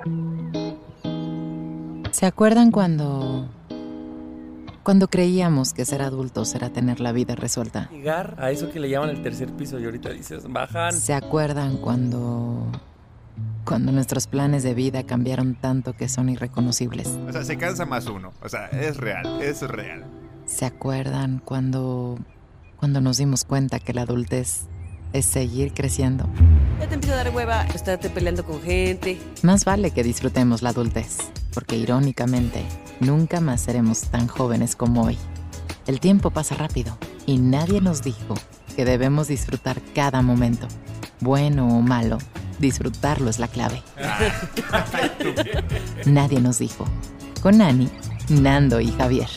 ¿Se acuerdan cuando creíamos que ser adultos era tener la vida resuelta? Llegar a eso que le llaman el tercer piso y ahorita dices, bajan. ¿Se acuerdan cuando nuestros planes de vida cambiaron tanto que son irreconocibles? O sea, se cansa más uno. O sea, es real, es real. ¿Se acuerdan cuando nos dimos cuenta que la adultez es seguir creciendo? Ya te empieza a dar hueva estarte peleando con gente. Más vale que disfrutemos la adultez, porque irónicamente, nunca más seremos tan jóvenes como hoy. El tiempo pasa rápido y nadie nos dijo que debemos disfrutar cada momento. Bueno o malo, disfrutarlo es la clave. Nadie nos dijo. Con Ani, Nando y Javier.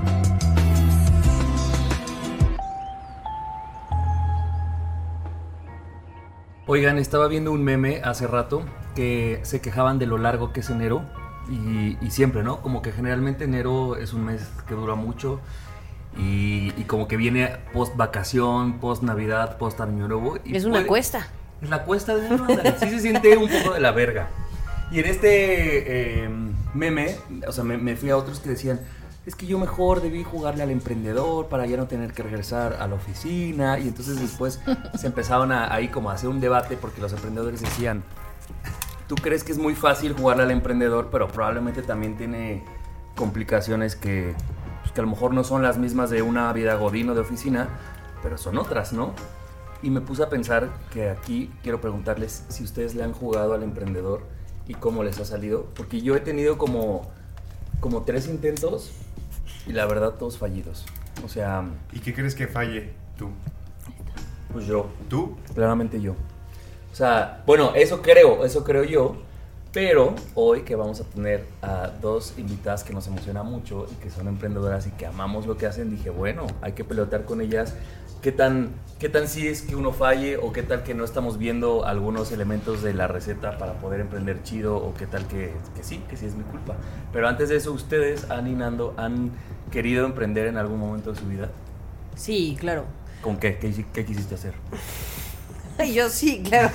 Oigan, estaba viendo un meme hace rato que se quejaban de lo largo que es enero y siempre, ¿no? Como que generalmente enero es un mes que dura mucho y como que viene post vacación, post navidad, post año nuevo. Es una cuesta. Es la cuesta de enero, sí se siente un poco de la verga. Y en este meme, o sea, me fui a otros que decían, es que yo mejor debí jugarle al emprendedor para ya no tener que regresar a la oficina. Y entonces después se empezaban ahí como a hacer un debate porque los emprendedores decían, tú crees que es muy fácil jugarle al emprendedor, pero probablemente también tiene complicaciones que a lo mejor no son las mismas de una vida godino de oficina, pero son otras, ¿no? Y me puse a pensar que aquí quiero preguntarles si ustedes le han jugado al emprendedor y cómo les ha salido, porque yo he tenido como 3 intentos y la verdad todos fallidos. O sea... ¿Y qué crees que falle tú? Pues yo. ¿Tú? Claramente yo. O sea, bueno, eso creo yo. Pero hoy que vamos a tener a 2 invitadas que nos emociona mucho y que son emprendedoras y que amamos lo que hacen, dije, bueno, hay que pelotear con ellas. ¿Qué tan sí es que uno falle o qué tal que no estamos viendo algunos elementos de la receta para poder emprender chido o qué tal que sí es mi culpa? Pero antes de eso, ¿ustedes, Ani y Nando, han querido emprender en algún momento de su vida? Sí, claro. ¿Con qué? ¿Qué quisiste hacer? Yo sí, claro.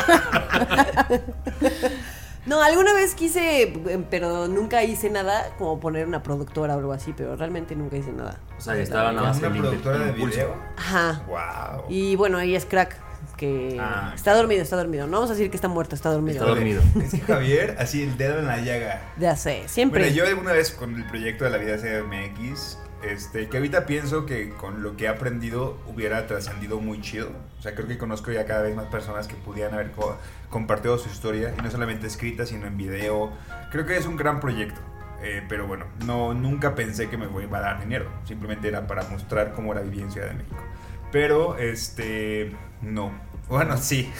No, alguna vez quise, pero nunca hice nada, como poner una productora o algo así, pero realmente nunca hice nada. O sea, estaba nada más ¿Una productora de video? Ajá. Wow. Y bueno, ahí es crack, que está dormido. No vamos a decir que está muerto, está dormido. Está dormido. Es que Javier, así el dedo en la llaga. Ya sé, siempre. Bueno, yo alguna vez con el proyecto de la vida CMX, que ahorita pienso que con lo que he aprendido hubiera trascendido muy chido. O sea, creo que conozco ya cada vez más personas que pudieran haber compartido su historia, y no solamente escrita, sino en video. Creo que es un gran proyecto. Pero bueno, nunca pensé que me iba a dar dinero. Simplemente era para mostrar cómo era vivir en Ciudad de México. Pero, no. Bueno, sí.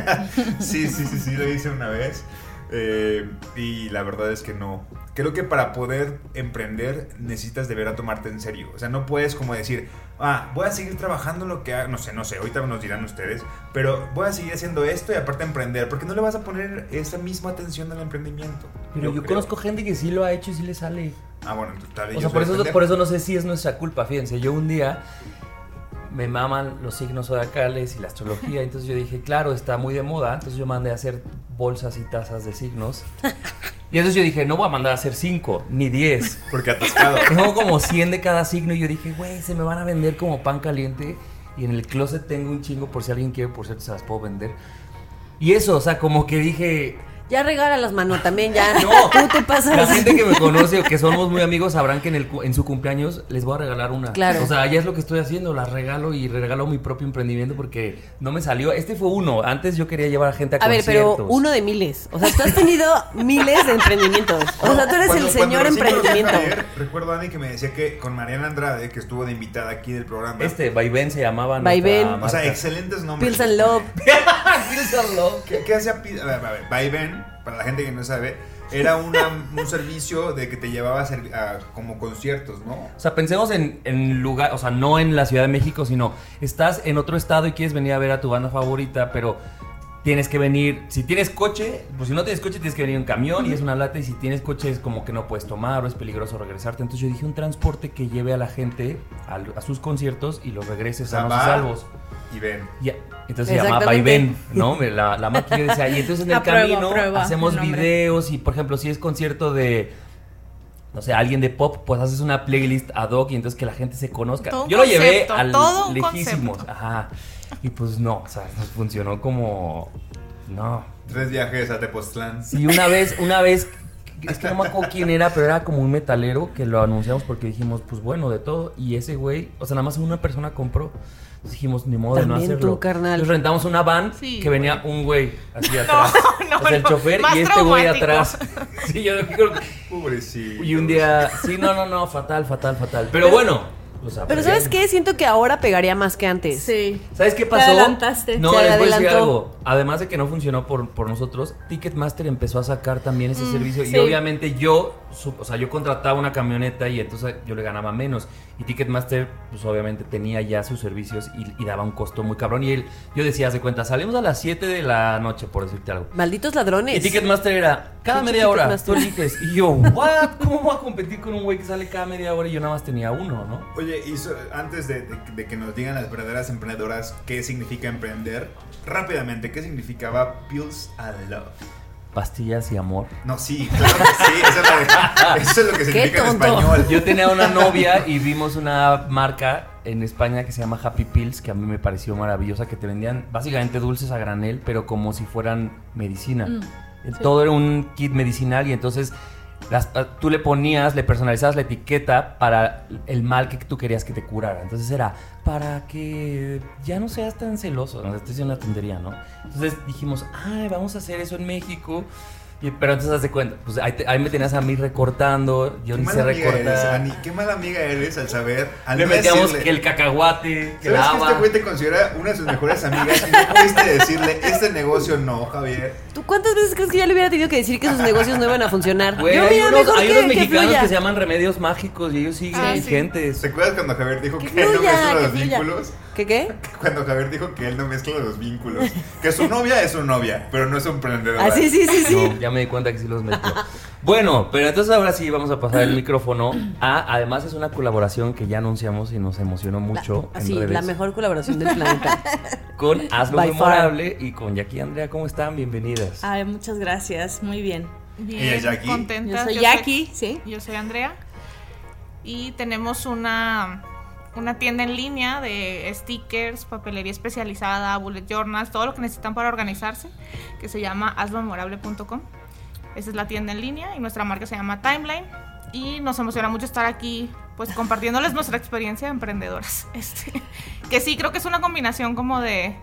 sí, lo hice una vez. Y la verdad es que no. Creo que para poder emprender necesitas de verdad tomarte en serio. O sea, no puedes como decir, voy a seguir trabajando en lo que hago. No sé, ahorita nos dirán ustedes. Pero voy a seguir haciendo esto y aparte emprender. Porque no le vas a poner esa misma atención al emprendimiento. Pero yo conozco gente que sí lo ha hecho y sí le sale. Bueno, tal vez. O sea, por eso no sé si es nuestra culpa. Fíjense, yo un día me maman los signos zodiacales y la astrología. Entonces yo dije, claro, está muy de moda. Entonces yo mandé a hacer bolsas y tazas de signos. Y entonces yo dije, no voy a mandar a hacer 5 ni 10. Porque atascado. Tengo como 100 de cada signo. Y yo dije, güey, se me van a vender como pan caliente. Y en el closet tengo un chingo por si alguien quiere, por cierto, se las puedo vender. Y eso, o sea, como que dije... Ya regálalas, mano, también ya. No, tú te pasas. La gente que me conoce o que somos muy amigos sabrán que en su cumpleaños les voy a regalar una. Claro. O sea, ya es lo que estoy haciendo, las regalo y regalo mi propio emprendimiento porque no me salió. Este fue uno. Antes yo quería llevar a gente a conciertos. A ver, pero uno de miles. O sea, tú has tenido miles de emprendimientos. O sea, tú eres el señor emprendimiento. Recuerdo a Ani que me decía que con Mariana Andrade, que estuvo de invitada aquí del programa. Vaivén se llamaba. Vaivén. O sea, excelentes nombres. Pills and Love. Pills and Love. ¿Qué hacía? A ver, Vaivén, para la gente que no sabe, era un servicio de que te llevaba a como conciertos, ¿no? O sea, pensemos en lugar, o sea, no en la Ciudad de México, sino estás en otro estado y quieres venir a ver a tu banda favorita, pero tienes que venir, si tienes coche, pues si no tienes coche tienes que venir en camión y es una lata, y si tienes coche es como que no puedes tomar o es peligroso regresarte. Entonces yo dije un transporte que lleve a la gente a sus conciertos y los regrese sanos y salvos. y ven. Entonces se llama Vaivén, ¿no? La máquina decía, y entonces en el camino hacemos videos y, por ejemplo, si es concierto de, no sé, alguien de pop, pues haces una playlist ad hoc y entonces que la gente se conozca. Yo lo llevé al lejísimos. Ajá. Y pues no, o sea, nos funcionó como... No. 3 viajes a Tepoztlán. Sí, una vez, es que no me acuerdo quién era, pero era como un metalero que lo anunciamos porque dijimos, pues bueno, de todo. Y ese güey, o sea, nada más una persona compró. Entonces dijimos, ni modo de no hacerlo. Tú, carnal. Entonces rentamos una van que venía un güey así atrás. O sea, el chofer y este güey atrás. Sí, yo creo que... Pobrecito. Y un día, sí, no, fatal. Pero bueno... Pero ¿sabes qué? Siento que ahora pegaría más que antes. Sí. ¿Sabes qué pasó? Te adelantaste. No, les voy a decir algo. Además de que no funcionó por nosotros, Ticketmaster empezó a sacar también ese servicio. Sí. Y obviamente yo contrataba una camioneta y entonces yo le ganaba menos. Y Ticketmaster, pues obviamente tenía ya sus servicios y daba un costo muy cabrón. Y yo decía, haz de cuenta, salimos a las 7 de la noche, por decirte algo. Malditos ladrones. Y Ticketmaster era, cada media hora tú eliges. Y yo, ¿what? ¿Cómo voy a competir con un güey que sale cada media hora y yo nada más tenía uno, no? Oye, y antes de que nos digan las verdaderas emprendedoras qué significa emprender, rápidamente, ¿qué significaba Pills and Love? Pastillas y amor. No, sí, claro que sí, eso es lo que significa en español. Yo tenía una novia y vimos una marca en España que se llama Happy Pills, que a mí me pareció maravillosa, que te vendían básicamente dulces a granel, pero como si fueran medicina. Todo era un kit medicinal y entonces tú le personalizabas la etiqueta para el mal que tú querías que te curara. Entonces era para que ya no seas tan celoso. No, esto es una tontería, ¿no? Entonces dijimos, vamos a hacer eso en México. Pero entonces haz de cuenta, pues ahí me tenías a mí recortando, yo ni sé recortar. Qué mala amiga eres al saber. Le metíamos que el cacahuate, que la haba. ¿Sabes que este güey te considera una de sus mejores amigas y no pudiste decirle, este negocio no, Javier? ¿Tú cuántas veces crees que ya le hubiera tenido que decir que sus negocios no iban a funcionar? Güey, hay unos mexicanos que se llaman remedios mágicos y ellos siguen vigentes. ¿Te acuerdas cuando Javier dijo que él no mezcla los vínculos? ¿Qué? Cuando Javier dijo que él no mezcla los vínculos. Que su novia es su novia, pero no es un emprendedor. Ah, sí. No, ya me di cuenta que sí los mezcló. Bueno, pero entonces ahora sí vamos a pasar el micrófono además es una colaboración que ya anunciamos y nos emocionó mucho en redes. La mejor colaboración del planeta. Con Hazlo Memorable y con Jackie y Andrea. ¿Cómo están? Bienvenidas. Ay, muchas gracias, muy bien. Ella es Jackie. Yo Contenta. soy Jackie, sí. Yo soy Andrea. Y tenemos una tienda en línea de stickers, papelería especializada, bullet journals, todo lo que necesitan para organizarse, que se llama hazlomemorable.com. Esa es la tienda en línea y nuestra marca se llama Timeline. Y nos emociona mucho estar aquí, pues compartiéndoles nuestra experiencia de emprendedoras. Que sí, creo que es una combinación como de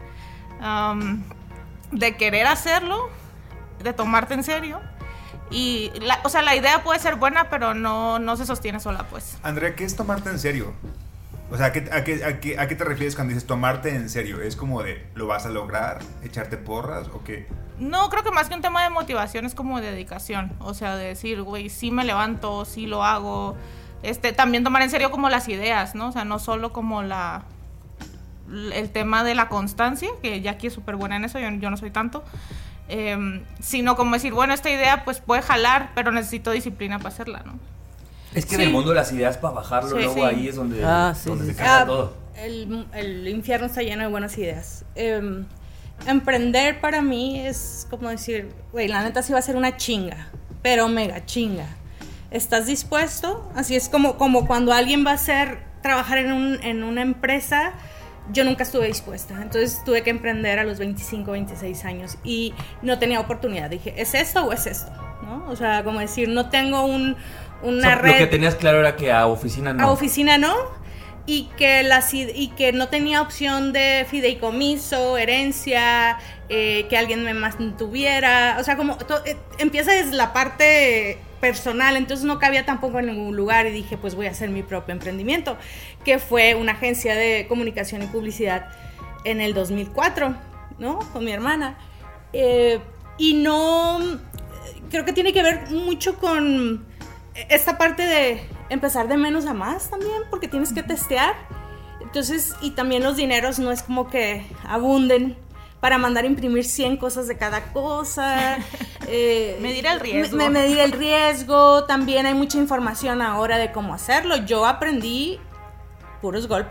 querer hacerlo, de tomarte en serio. Y la idea puede ser buena, pero no se sostiene sola, pues. Andrea, ¿qué es tomarte en serio? O sea, ¿a qué te refieres cuando dices tomarte en serio? ¿Es como de lo vas a lograr, echarte porras o qué? No, creo que más que un tema de motivación es como de dedicación. O sea, de decir, güey, sí me levanto, sí lo hago. También tomar en serio como las ideas, ¿no? O sea, no solo como el tema de la constancia, que Jackie es súper buena en eso, yo no soy tanto. Sino como decir, bueno, esta idea pues puede jalar, pero necesito disciplina para hacerla, ¿no? Es que en el mundo de las ideas, para bajarlo, luego ahí es donde se cae todo. El infierno está lleno de buenas ideas. Emprender para mí es como decir, güey, la neta sí va a ser una chinga, pero mega chinga. ¿Estás dispuesto? Así es como cuando alguien va a trabajar en una empresa. Yo nunca estuve dispuesta, entonces tuve que emprender a los 25, 26 años y no tenía oportunidad. Dije, ¿es esto o es esto? ¿No? O sea, como decir, no tengo una red. Lo que tenías claro era que a oficina no. A oficina no, y que no tenía opción de fideicomiso, herencia, que alguien me mantuviera. O sea, como empieza desde la parte personal, entonces no cabía tampoco en ningún lugar y dije, pues voy a hacer mi propio emprendimiento, que fue una agencia de comunicación y publicidad en el 2004, ¿no? Con mi hermana. Y no, creo que tiene que ver mucho con esta parte de empezar de menos a más también, porque tienes que testear. Entonces, y también los dineros no es como que abunden para mandar a imprimir 100 cosas de cada cosa. Medir el riesgo. Medir el riesgo. También hay mucha información ahora de cómo hacerlo. Yo aprendí puros golpes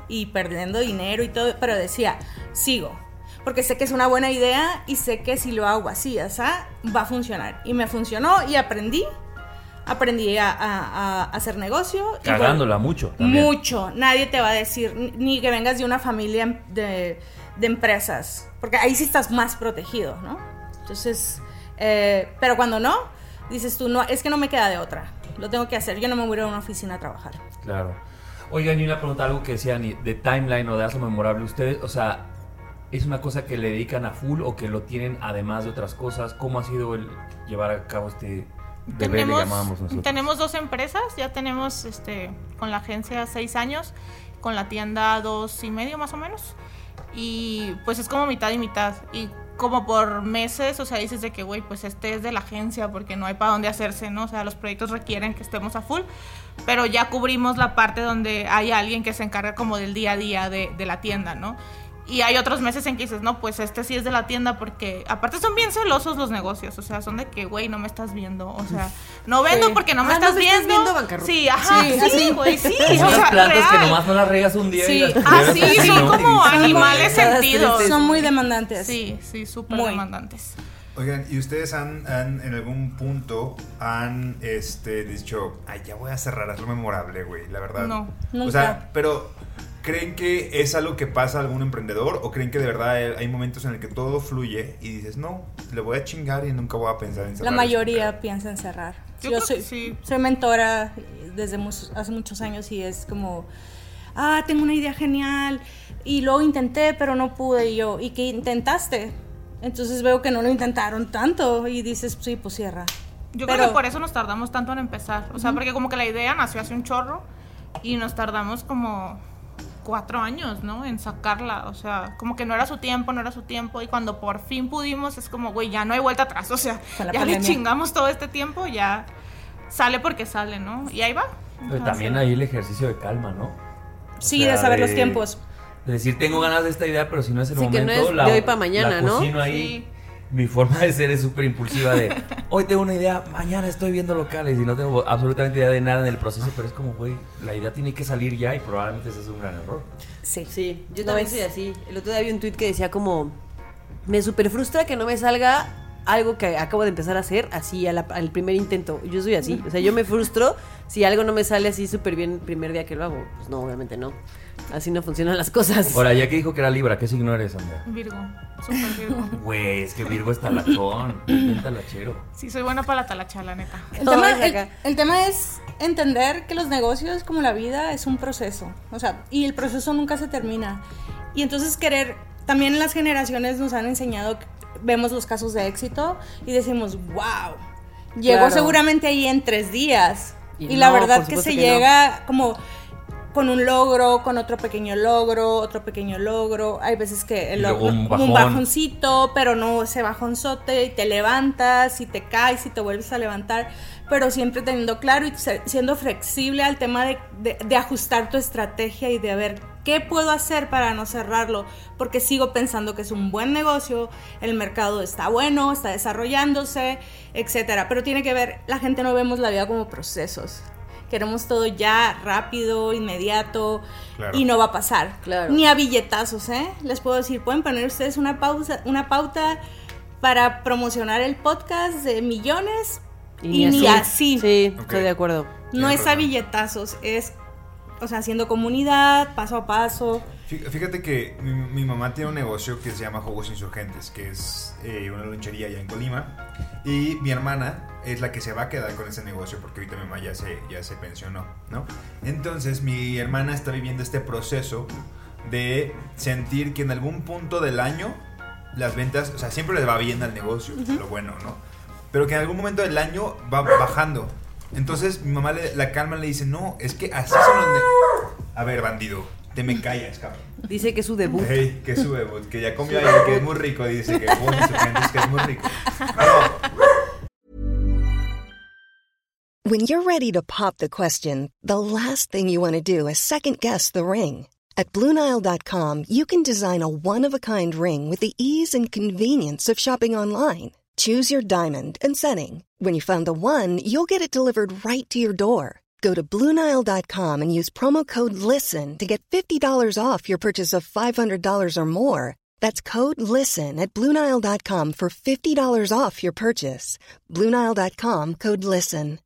y perdiendo dinero y todo, pero decía, sigo. Porque sé que es una buena idea y sé que si lo hago así, va a funcionar. Y me funcionó y aprendí a hacer negocio. Cagándola mucho también. Mucho. Nadie te va a decir, ni que vengas de una familia de empresas, porque ahí sí estás más protegido, ¿no? Entonces, pero cuando no, dices tú, no, es que no me queda de otra, lo tengo que hacer, yo no me voy a ir a una oficina a trabajar. Claro. Oigan, y una pregunta, algo que decían de timeline o de Hazlo Memorable, ustedes, o sea, ¿es una cosa que le dedican a full o que lo tienen además de otras cosas? ¿Cómo ha sido el llevar a cabo este bebé, le llamábamos nosotros? Tenemos 2 empresas, ya tenemos con la agencia 6 años, con la tienda 2 y medio más o menos, y pues es como mitad y mitad, y como por meses, o sea, dices de que, güey, pues es de la agencia porque no hay para dónde hacerse, ¿no? O sea, los proyectos requieren que estemos a full, pero ya cubrimos la parte donde hay alguien que se encarga como del día a día de la tienda, ¿no? Y hay otros meses en que dices, no, pues sí es de la tienda, porque aparte son bien celosos los negocios, o sea, son de que, güey, no me estás viendo, o sea, no vendo porque no me estás viendo. Bancarrota. Sí, ajá, sí, güey, sí. Son O sea, las plantas real. que nomás no las regas un día Sí. y las Así, regas son ¿no? como Y dices, animales sentidos. Son muy demandantes. Sí, súper Muy. demandantes. Oigan, ¿y ustedes han en algún punto han dicho, ay, ya voy a cerrar, hazlo memorable, güey, la verdad? No, nunca. O sea, pero ¿creen que es algo que pasa a algún emprendedor o creen que de verdad hay momentos en el que todo fluye y dices, no, le voy a chingar y nunca voy a pensar en cerrar? La mayoría piensa en cerrar. Yo creo que sí. Soy mentora desde hace muchos años y es como, tengo una idea genial y luego intenté pero no pude, y yo, ¿y qué intentaste? Entonces veo que no lo intentaron tanto y dices, sí, pues cierra. Yo creo que por eso nos tardamos tanto en empezar, o sea, porque como que la idea nació hace un chorro y nos tardamos como 4 años, ¿no? En sacarla, o sea, como que no era su tiempo, y cuando por fin pudimos es como, güey, ya no hay vuelta atrás, o sea, ya le chingamos todo este tiempo, ya sale porque sale, ¿no? Y ahí va. Pero también hay el ejercicio de calma, ¿no? Sí, de saber los tiempos. De decir, tengo ganas de esta idea, pero si no es el Sí, momento, que no es de hoy para mañana, ¿no? Cocino ahí. Sí. Mi forma de ser es súper impulsiva de, hoy tengo una idea, mañana estoy viendo locales y no tengo absolutamente idea de nada en el proceso, pero es como, güey, la idea tiene que salir ya y probablemente ese es un gran error. Sí, yo también soy así. El otro día vi un tweet que decía como, me súper frustra que no me salga algo que acabo de empezar a hacer así al primer intento. Yo soy así, o sea, yo me frustro si algo no me sale así súper bien el primer día que lo hago. Pues no, obviamente no. Así no funcionan las cosas. Ahora, ya que dijo que era Libra, ¿qué signo eres, Andrea? Virgo, súper Virgo. Güey, es que Virgo es talachón, bien talachero. Sí, soy buena para la talacha, la neta. El tema es entender que los negocios, como la vida, es un proceso. O sea, y el proceso nunca se termina. Y entonces también las generaciones nos han enseñado, vemos los casos de éxito y decimos, wow, llegó Claro. seguramente ahí en 3 días. Y no, la verdad por que se supuesto que llega como con un logro, con otro pequeño logro. Hay veces que el Y luego logro, un como un bajón. bajoncito, pero no ese bajonzote, y te levantas y te caes y te vuelves a levantar, pero siempre teniendo claro y siendo flexible al tema de ajustar tu estrategia y de ver qué puedo hacer para no cerrarlo, porque sigo pensando que es un buen negocio, el mercado está bueno, está desarrollándose, etcétera, pero tiene que ver, la gente no vemos la vida como procesos. Queremos todo ya rápido, inmediato, Claro. y no va a pasar. Claro. Ni a billetazos, ¿eh? Les puedo decir, pueden poner ustedes una pauta para promocionar el podcast de millones y ni así. Sí, Ok. estoy de acuerdo. No Tienes es a razón. billetazos, es, o sea, haciendo comunidad, paso a paso. Fíjate que mi mamá tiene un negocio que se llama Jugos Insurgentes, que es una lonchería allá en Colima. Y mi hermana es la que se va a quedar con ese negocio porque ahorita mi mamá ya se pensionó, ¿no? Entonces mi hermana está viviendo este proceso de sentir que en algún punto del año las ventas, o sea, siempre les va bien al negocio, lo bueno, ¿no? Pero que en algún momento del año va bajando. Entonces mi mamá la calma, le dice, no, es que así son los A ver, bandido, te me callas, cabrón. Dice que es su debut. Hey, que su debut, que ya comió ahí, que es muy rico, dice que Jugos Insurgentes, que es muy rico. No. When you're ready to pop the question, the last thing you want to do is second-guess the ring. At BlueNile.com, you can design a one-of-a-kind ring with the ease and convenience of shopping online. Choose your diamond and setting. When you find the one, you'll get it delivered right to your door. Go to BlueNile.com and use promo code LISTEN to get $50 off your purchase of $500 or more. That's code LISTEN at BlueNile.com for $50 off your purchase. BlueNile.com, code LISTEN.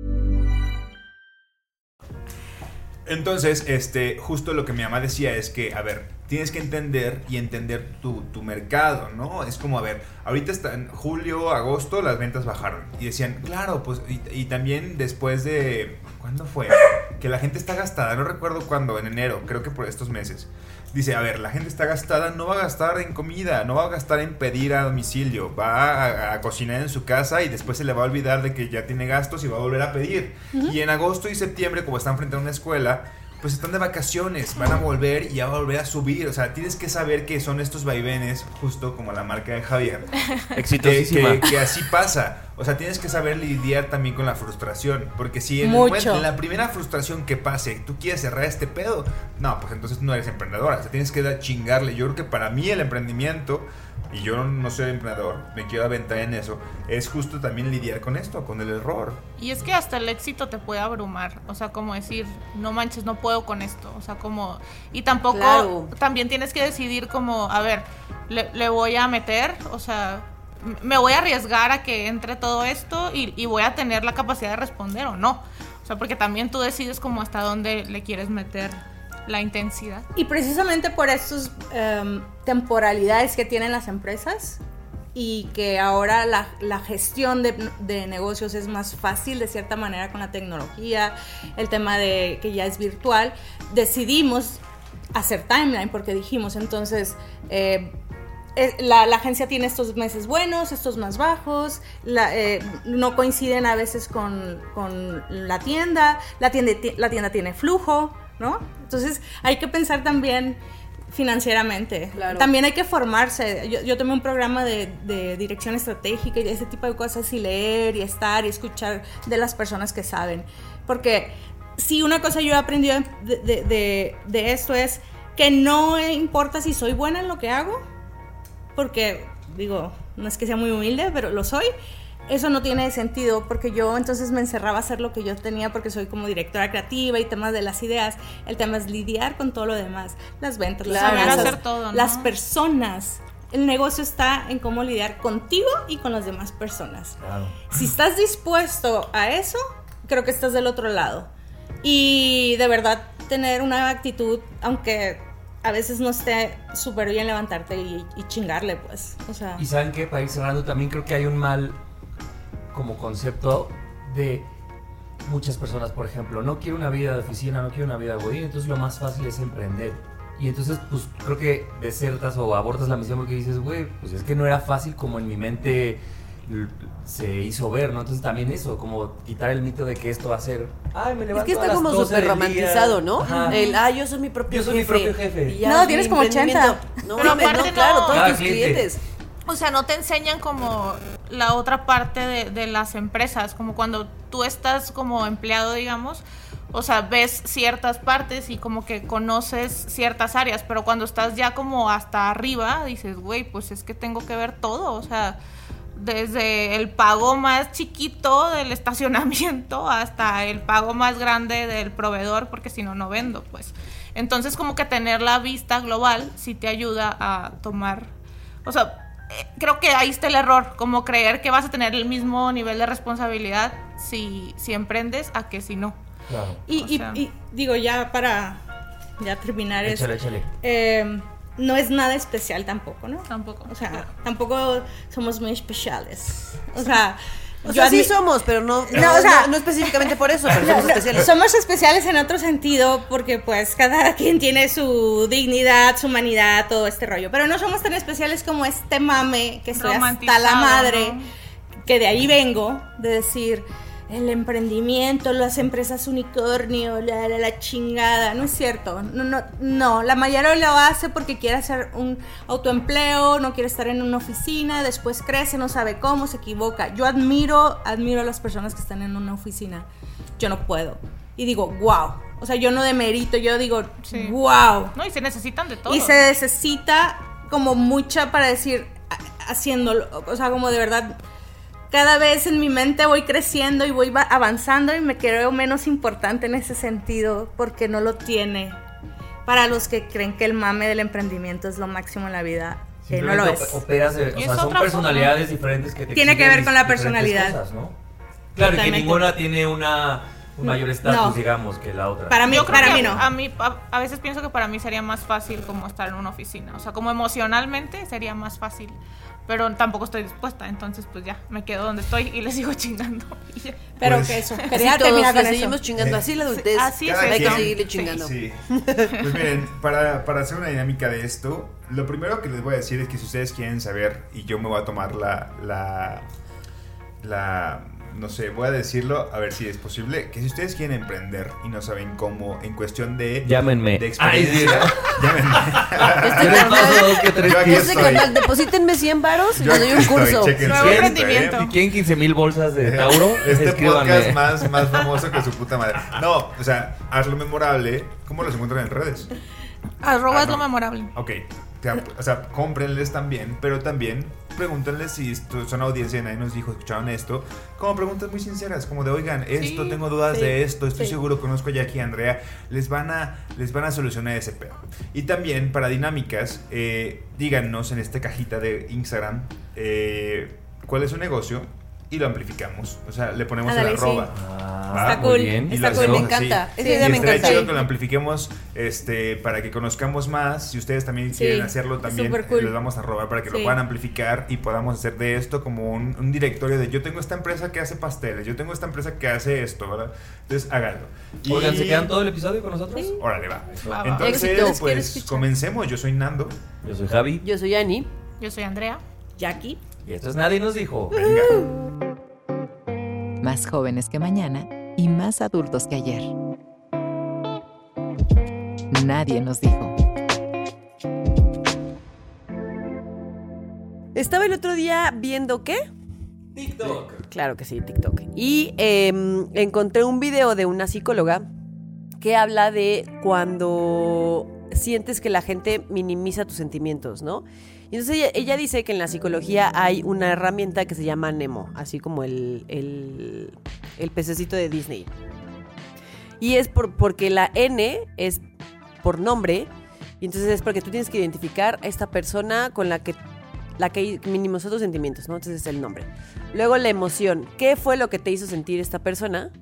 Entonces, justo lo que mi mamá decía es que, a ver, tienes que entender tu mercado, ¿no? Es como, a ver, ahorita está en julio, agosto, las ventas bajaron. Y decían, claro, pues, y también después de, ¿cuándo fue? Que la gente está gastada, no recuerdo cuándo, en enero, creo que por estos meses. Dice, a ver, la gente está gastada, no va a gastar en comida, no va a gastar en pedir a domicilio, va a cocinar en su casa y después se le va a olvidar de que ya tiene gastos y va a volver a pedir. Y en agosto y septiembre, como están frente a una escuela, pues están de vacaciones, van a volver y ya va a volver a subir. O sea, tienes que saber que son estos vaivenes, justo como la marca de Javier. Exitosísima. Que así pasa. O sea, tienes que saber lidiar también con la frustración. Porque si en la primera frustración que pase, tú quieres cerrar este pedo, no, pues entonces no eres emprendedora. O sea, tienes que chingarle. Yo creo que para mí el emprendimiento, y yo no soy emprendedor, me quiero aventar en eso, es justo también lidiar con esto, con el error. Y es que hasta el éxito te puede abrumar, o sea, como decir, no manches, no puedo con esto, o sea, como, y tampoco, claro, también tienes que decidir como, a ver, le voy a meter, o sea, me voy a arriesgar a que entre todo esto y voy a tener la capacidad de responder o no, o sea, porque también tú decides como hasta dónde le quieres meter la intensidad. Y precisamente por estas temporalidades que tienen las empresas y que ahora la gestión de negocios es más fácil de cierta manera con la tecnología, el tema de que ya es virtual, decidimos hacer timeline porque dijimos entonces la agencia tiene estos meses buenos, estos más bajos, no coinciden a veces con la tienda tiene flujo, ¿no? Entonces hay que pensar también financieramente. Claro. También hay que formarse. Yo tomé un programa de dirección estratégica y ese tipo de cosas, y leer y estar y escuchar de las personas que saben. Porque si una cosa yo he aprendido de esto es que no importa si soy buena en lo que hago, porque digo, no es que sea muy humilde, pero lo soy. Eso no tiene sentido, porque yo entonces me encerraba a hacer lo que yo tenía, porque soy como directora creativa y temas de las ideas. El tema es lidiar con todo lo demás, las ventas, claro, las finanzas, hacer todo, ¿no? Las personas. El negocio está en cómo lidiar contigo y con las demás personas. Claro. Si estás dispuesto a eso, creo que estás del otro lado. Y de verdad tener una actitud, aunque a veces no esté súper bien, levantarte y chingarle, pues. O sea. Y ¿saben qué? Para ir cerrando, también creo que hay un mal como concepto de muchas personas, por ejemplo, no quiero una vida de oficina, no quiero una vida de godín, entonces lo más fácil es emprender. Y entonces, pues, creo que desertas o abortas la misión porque dices, güey, pues es que no era fácil como en mi mente se hizo ver, ¿no? Entonces también eso, como quitar el mito de que esto va a ser, ay, me levanto. Es que está como súper romantizado, ¿no? Ajá. yo soy mi propio jefe. Yo soy mi propio jefe. No, tienes como 80. No, claro, todos tus clientes. O sea, no te enseñan como la otra parte de las empresas, como cuando tú estás como empleado, digamos, o sea, ves ciertas partes y como que conoces ciertas áreas, pero cuando estás ya como hasta arriba, dices, güey, pues es que tengo que ver todo, o sea, desde el pago más chiquito del estacionamiento hasta el pago más grande del proveedor, porque si no, no vendo, pues. Entonces, como que tener la vista global sí te ayuda a tomar, o sea, creo que ahí está el error, como creer que vas a tener el mismo nivel de responsabilidad si emprendes a que si no. Claro. Y digo, ya para terminar, échale. No es nada especial tampoco, ¿no? Tampoco. O sea, tampoco somos muy especiales. O sea, sí somos, pero no específicamente por eso, pero somos especiales. Somos especiales en otro sentido, porque pues cada quien tiene su dignidad, su humanidad, todo este rollo. Pero no somos tan especiales como este mame que estoy hasta la madre, ¿no? Que de ahí vengo, de decir el emprendimiento, las empresas unicornio, la chingada. No es cierto. No, la mayoría lo hace porque quiere hacer un autoempleo, no quiere estar en una oficina, después crece, no sabe cómo, se equivoca. Yo admiro a las personas que están en una oficina. Yo no puedo. Y digo, wow. O sea, yo no demerito, yo digo, sí. Wow. No, y se necesitan de todo. Y se necesita como mucha para decir, haciéndolo, o sea, como de verdad cada vez en mi mente voy creciendo y voy avanzando y me creo menos importante en ese sentido porque no lo tiene. Para los que creen que el mame del emprendimiento es lo máximo en la vida, no lo es. Operas son personalidades diferentes que te tiene que ver con la diferentes personalidad. Cosas, ¿no? Claro, y que ninguna tiene un mayor estatus, digamos, que la otra. Para mí no. A veces pienso que para mí sería más fácil como estar en una oficina. O sea, como emocionalmente sería más fácil. Pero tampoco estoy dispuesta, entonces pues ya, me quedo donde estoy y le sigo chingando. Pero pues, que eso, quería terminar con eso. Seguimos chingando, así la adultez. Así es, hay que seguirle chingando. Sí. Pues miren, para hacer una dinámica de esto, lo primero que les voy a decir es que si ustedes quieren saber, y yo me voy a tomar no sé, voy a decirlo, a ver si es posible, que si ustedes quieren emprender y no saben cómo, en cuestión de... Llámenme. De experiencia. Llámenme. Este canal, deposítenme 100 varos y les doy un curso. Nuevo emprendimiento. Si quieren 15,000 bolsas de Tauro, este podcast más famoso que su puta madre. No, o sea, hazlo memorable. ¿Cómo los encuentran en redes? @ lo memorable. Ok. O sea, cómprenles también, pero también pregúntenles si son audiencia y nadie nos dijo, escucharon esto, como preguntas muy sinceras, como de, oigan, esto, tengo dudas de esto, estoy seguro, conozco a Jackie y Andrea, les van a solucionar ese pedo. Y también para dinámicas, díganos en esta cajita de Instagram cuál es su negocio y lo amplificamos, o sea, le ponemos el arroba. Está cool, está cool, me encanta. Esa idea me encanta. Chido que lo amplifiquemos para que conozcamos más. Si ustedes también quieren hacerlo, también cool. Les vamos a robar para que lo puedan amplificar y podamos hacer de esto como un directorio de yo tengo esta empresa que hace pasteles, yo tengo esta empresa que hace esto, ¿verdad? Entonces háganlo. Oigan, ¿se quedan todo el episodio con nosotros? Sí. Órale, va. Entonces, pues comencemos. Yo soy Nando. Yo soy Javi. Yo soy Ani. Yo soy Andrea. Jackie. Y esto es Nadie Nos Dijo. Venga. Más jóvenes que mañana y más adultos que ayer. Nadie nos dijo. Estaba el otro día viendo ¿qué? TikTok. Claro que sí, TikTok. Y encontré un video de una psicóloga que habla de cuando sientes que la gente minimiza tus sentimientos, ¿no? Y entonces ella dice que en la psicología hay una herramienta que se llama Nemo, así como el pececito de Disney. Y es porque la N es por nombre, y entonces es porque tú tienes que identificar a esta persona con la que minimizó tus sentimientos, ¿no? Entonces es el nombre. Luego la emoción. ¿Qué fue lo que te hizo sentir esta persona?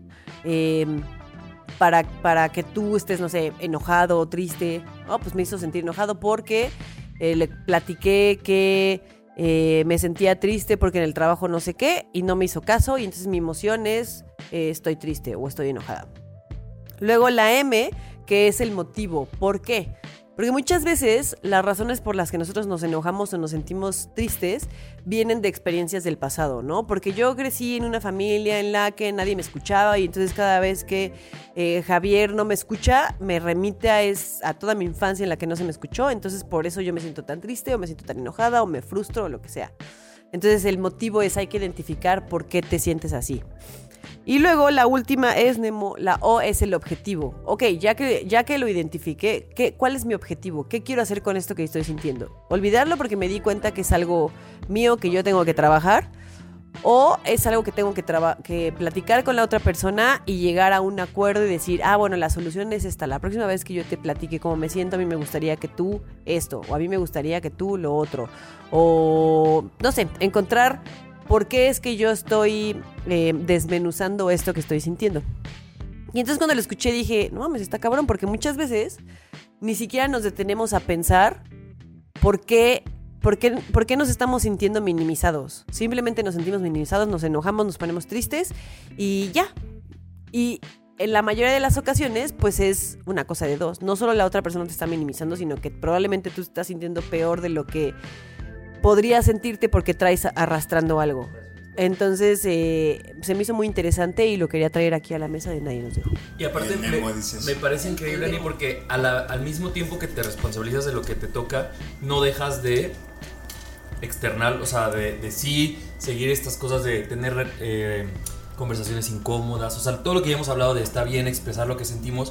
Para que tú estés, no sé, enojado o triste. Oh, pues me hizo sentir enojado porque le platiqué que me sentía triste porque en el trabajo no sé qué y no me hizo caso y entonces mi emoción es estoy triste o estoy enojada. Luego la M, que es el motivo. ¿Por qué? Porque muchas veces las razones por las que nosotros nos enojamos o nos sentimos tristes vienen de experiencias del pasado, ¿no? Porque yo crecí en una familia en la que nadie me escuchaba y entonces cada vez que Javier no me escucha, me remite a toda mi infancia en la que no se me escuchó, entonces por eso yo me siento tan triste o me siento tan enojada o me frustro o lo que sea. Entonces el motivo es hay que identificar por qué te sientes así. Y luego la última es Nemo, la O es el objetivo. Ok, ya que lo identifiqué, ¿cuál es mi objetivo? ¿Qué quiero hacer con esto que estoy sintiendo? ¿Olvidarlo porque me di cuenta que es algo mío que yo tengo que trabajar? ¿O es algo que tengo que platicar con la otra persona y llegar a un acuerdo y decir, bueno, la solución es esta. La próxima vez que yo te platique cómo me siento, a mí me gustaría que tú esto, o a mí me gustaría que tú lo otro. O, no sé, encontrar por qué es que yo estoy desmenuzando esto que estoy sintiendo. Y entonces cuando lo escuché dije, no mames, está cabrón, porque muchas veces ni siquiera nos detenemos a pensar por qué nos estamos sintiendo minimizados. Simplemente nos sentimos minimizados, nos enojamos, nos ponemos tristes y ya. Y en la mayoría de las ocasiones, pues es una cosa de dos. No solo la otra persona te está minimizando, sino que probablemente tú estás sintiendo peor de lo que podrías sentirte porque traes arrastrando algo. Entonces se me hizo muy interesante y lo quería traer aquí a la mesa de Nadie Nos Dijo. Y aparte me parece increíble, Ani, porque al mismo tiempo que te responsabilizas de lo que te toca, no dejas de externar, o sea, de sí seguir estas cosas de tener conversaciones incómodas, o sea, todo lo que ya hemos hablado de está bien expresar lo que sentimos,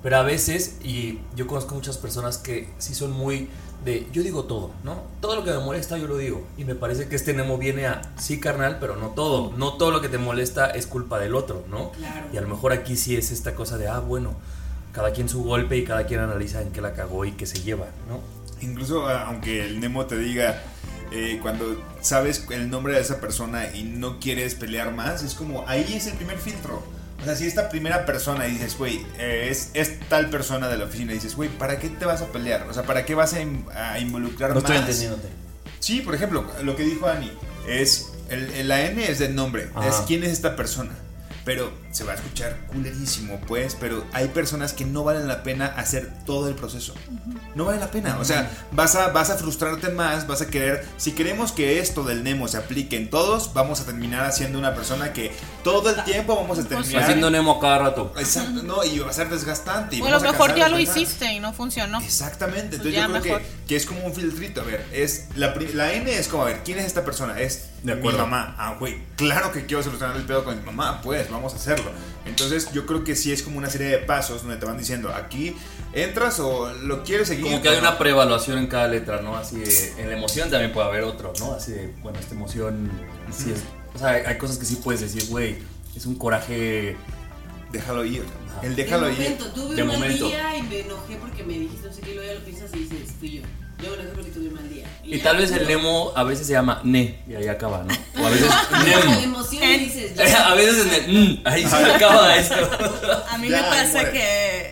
Pero a veces, y yo conozco muchas personas que sí son muy de, yo digo todo, ¿no? Todo lo que me molesta yo lo digo. Y me parece que este Nemo viene a, sí carnal, pero no todo. No todo lo que te molesta es culpa del otro, ¿no? Claro. Y a lo mejor aquí sí es esta cosa de, bueno, cada quien su golpe y cada quien analiza en qué la cagó y qué se lleva, ¿no? Incluso aunque el Nemo te diga, cuando sabes el nombre de esa persona y no quieres pelear más, es como, ahí es el primer filtro. O sea, si esta primera persona dices, güey, es tal persona de la oficina, dices, güey, ¿para qué te vas a pelear? O sea, ¿para qué vas a involucrar más? No estoy entendiéndote. Sí, por ejemplo, lo que dijo Ani, es, la N es del nombre, es quién es esta persona. Pero se va a escuchar culerísimo, pues, pero hay personas que no valen la pena hacer todo el proceso. No vale la pena, o sea, vas a frustrarte más, vas a querer, si queremos que esto del Nemo se aplique en todos, vamos a terminar haciendo una persona que todo el tiempo vamos a terminar haciendo Nemo cada rato. Exacto, no, y va a ser desgastante. Y o a lo mejor ya lo hiciste y no funcionó. Exactamente, entonces ya yo creo que es como un filtrito, a ver, es la N es como, a ver, ¿quién es esta persona? Es mi mamá. Güey, claro que quiero solucionar el pedo con mi mamá, pues, vamos a hacerlo. Entonces yo creo que sí es como una serie de pasos donde te van diciendo, aquí entras o lo quieres seguir. Como que hay una preevaluación en cada letra, ¿no? Así de, en la emoción también puede haber otro, ¿no? Así de, bueno, esta emoción sí es, o sea, hay cosas que sí puedes decir, güey, es un coraje. Déjalo ir. Ajá. El déjalo ir. Tuve un mal día y me enojé porque me dijiste no sé qué, luego ya lo piensas y dices, fui yo. Yo me enojé porque tuve un mal día. Y tal vez el Nemo a veces se llama Ne y ahí acaba, ¿no? O a veces La Nemo. emoción y dices, ya. A veces ahí se acaba esto. A mí me pasa que,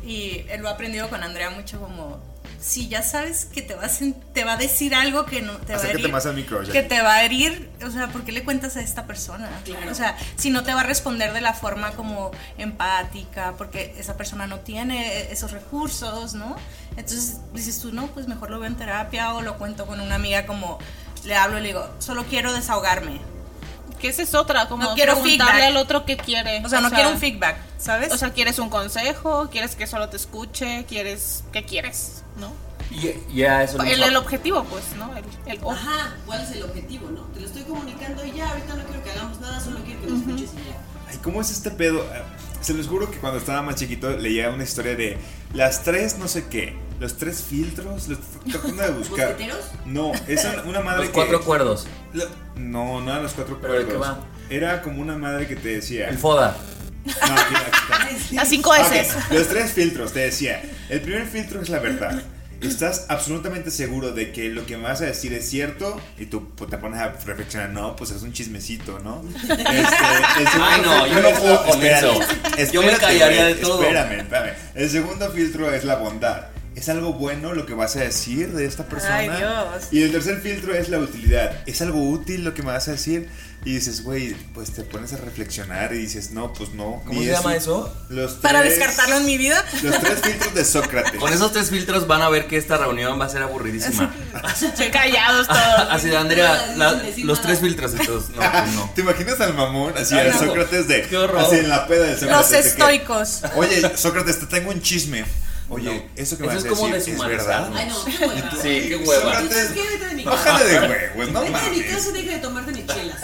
y lo he aprendido con Andrea mucho, como si ya sabes que te va a decir algo que no te va a herir, más al micro, ya. que te va a herir, o sea, ¿por qué le cuentas a esta persona? Claro. O sea, si no te va a responder de la forma como empática, porque esa persona no tiene esos recursos, ¿no? Entonces dices tú, no, pues mejor lo veo en terapia o lo cuento con una amiga, como le hablo y le digo, solo quiero desahogarme. Que esa es otra, como No quiero preguntarle feedback al otro qué quiere. O sea, no quiero un feedback, ¿sabes? O sea, ¿quieres un consejo? ¿Quieres que solo te escuche? ¿Qué quieres? ¿No? Y ya eso El objetivo, pues, ¿no? Ajá, ¿cuál es el objetivo, no? Te lo estoy comunicando y ya, ahorita no quiero que hagamos nada, solo quiero que me escuches y ya. Ay, ¿cómo es este pedo? Se los juro que cuando estaba más chiquito leía una historia de las 3 no sé qué, los 3 filtros, los tratando de buscar. ¿Mosqueteros? No, es una madre los 4 acuerdos. No eran los 4 ¿Pero de acuerdos. qué va? Era como una madre que te decía. El FODA. No, aquí está. Las 5 S. Okay, los 3 filtros, te decía. El primer filtro es la verdad. Estás absolutamente seguro de que lo que me vas a decir es cierto y tú te pones a reflexionar, no, pues es un chismecito, ¿no? Ay, no, yo no puedo con eso. Yo me callaría de todo. Espérame. El segundo filtro es la bondad. ¿Es algo bueno lo que vas a decir de esta persona? Ay, Dios. Y el tercer filtro es la utilidad. ¿Es algo útil lo que me vas a decir? Y dices, güey, pues te pones a reflexionar y dices, no, pues no. ¿Cómo se llama eso? Para descartarlo en mi vida. Los 3 filtros de Sócrates. Con esos 3 filtros van a ver que esta reunión va a ser aburridísima. Callados todos. Así de Andrea, los 3 filtros estos. No, pues no. ¿Te imaginas al mamón? Así Ay, al no. Sócrates de. Qué horror. Así en la peda del Sócrates. Los de que, estoicos. oye, Sócrates, te tengo un chisme. Oye, No. eso que me Eso vas a es como decir es verdad. deshumanizarnos. Ay, no, qué hueva. Sí, qué hueva. Sócrates, ¿Qué? Vete de mi bájale casa. de huevos, no Vete de mi casa mames. y deja de tomarte mis chelas.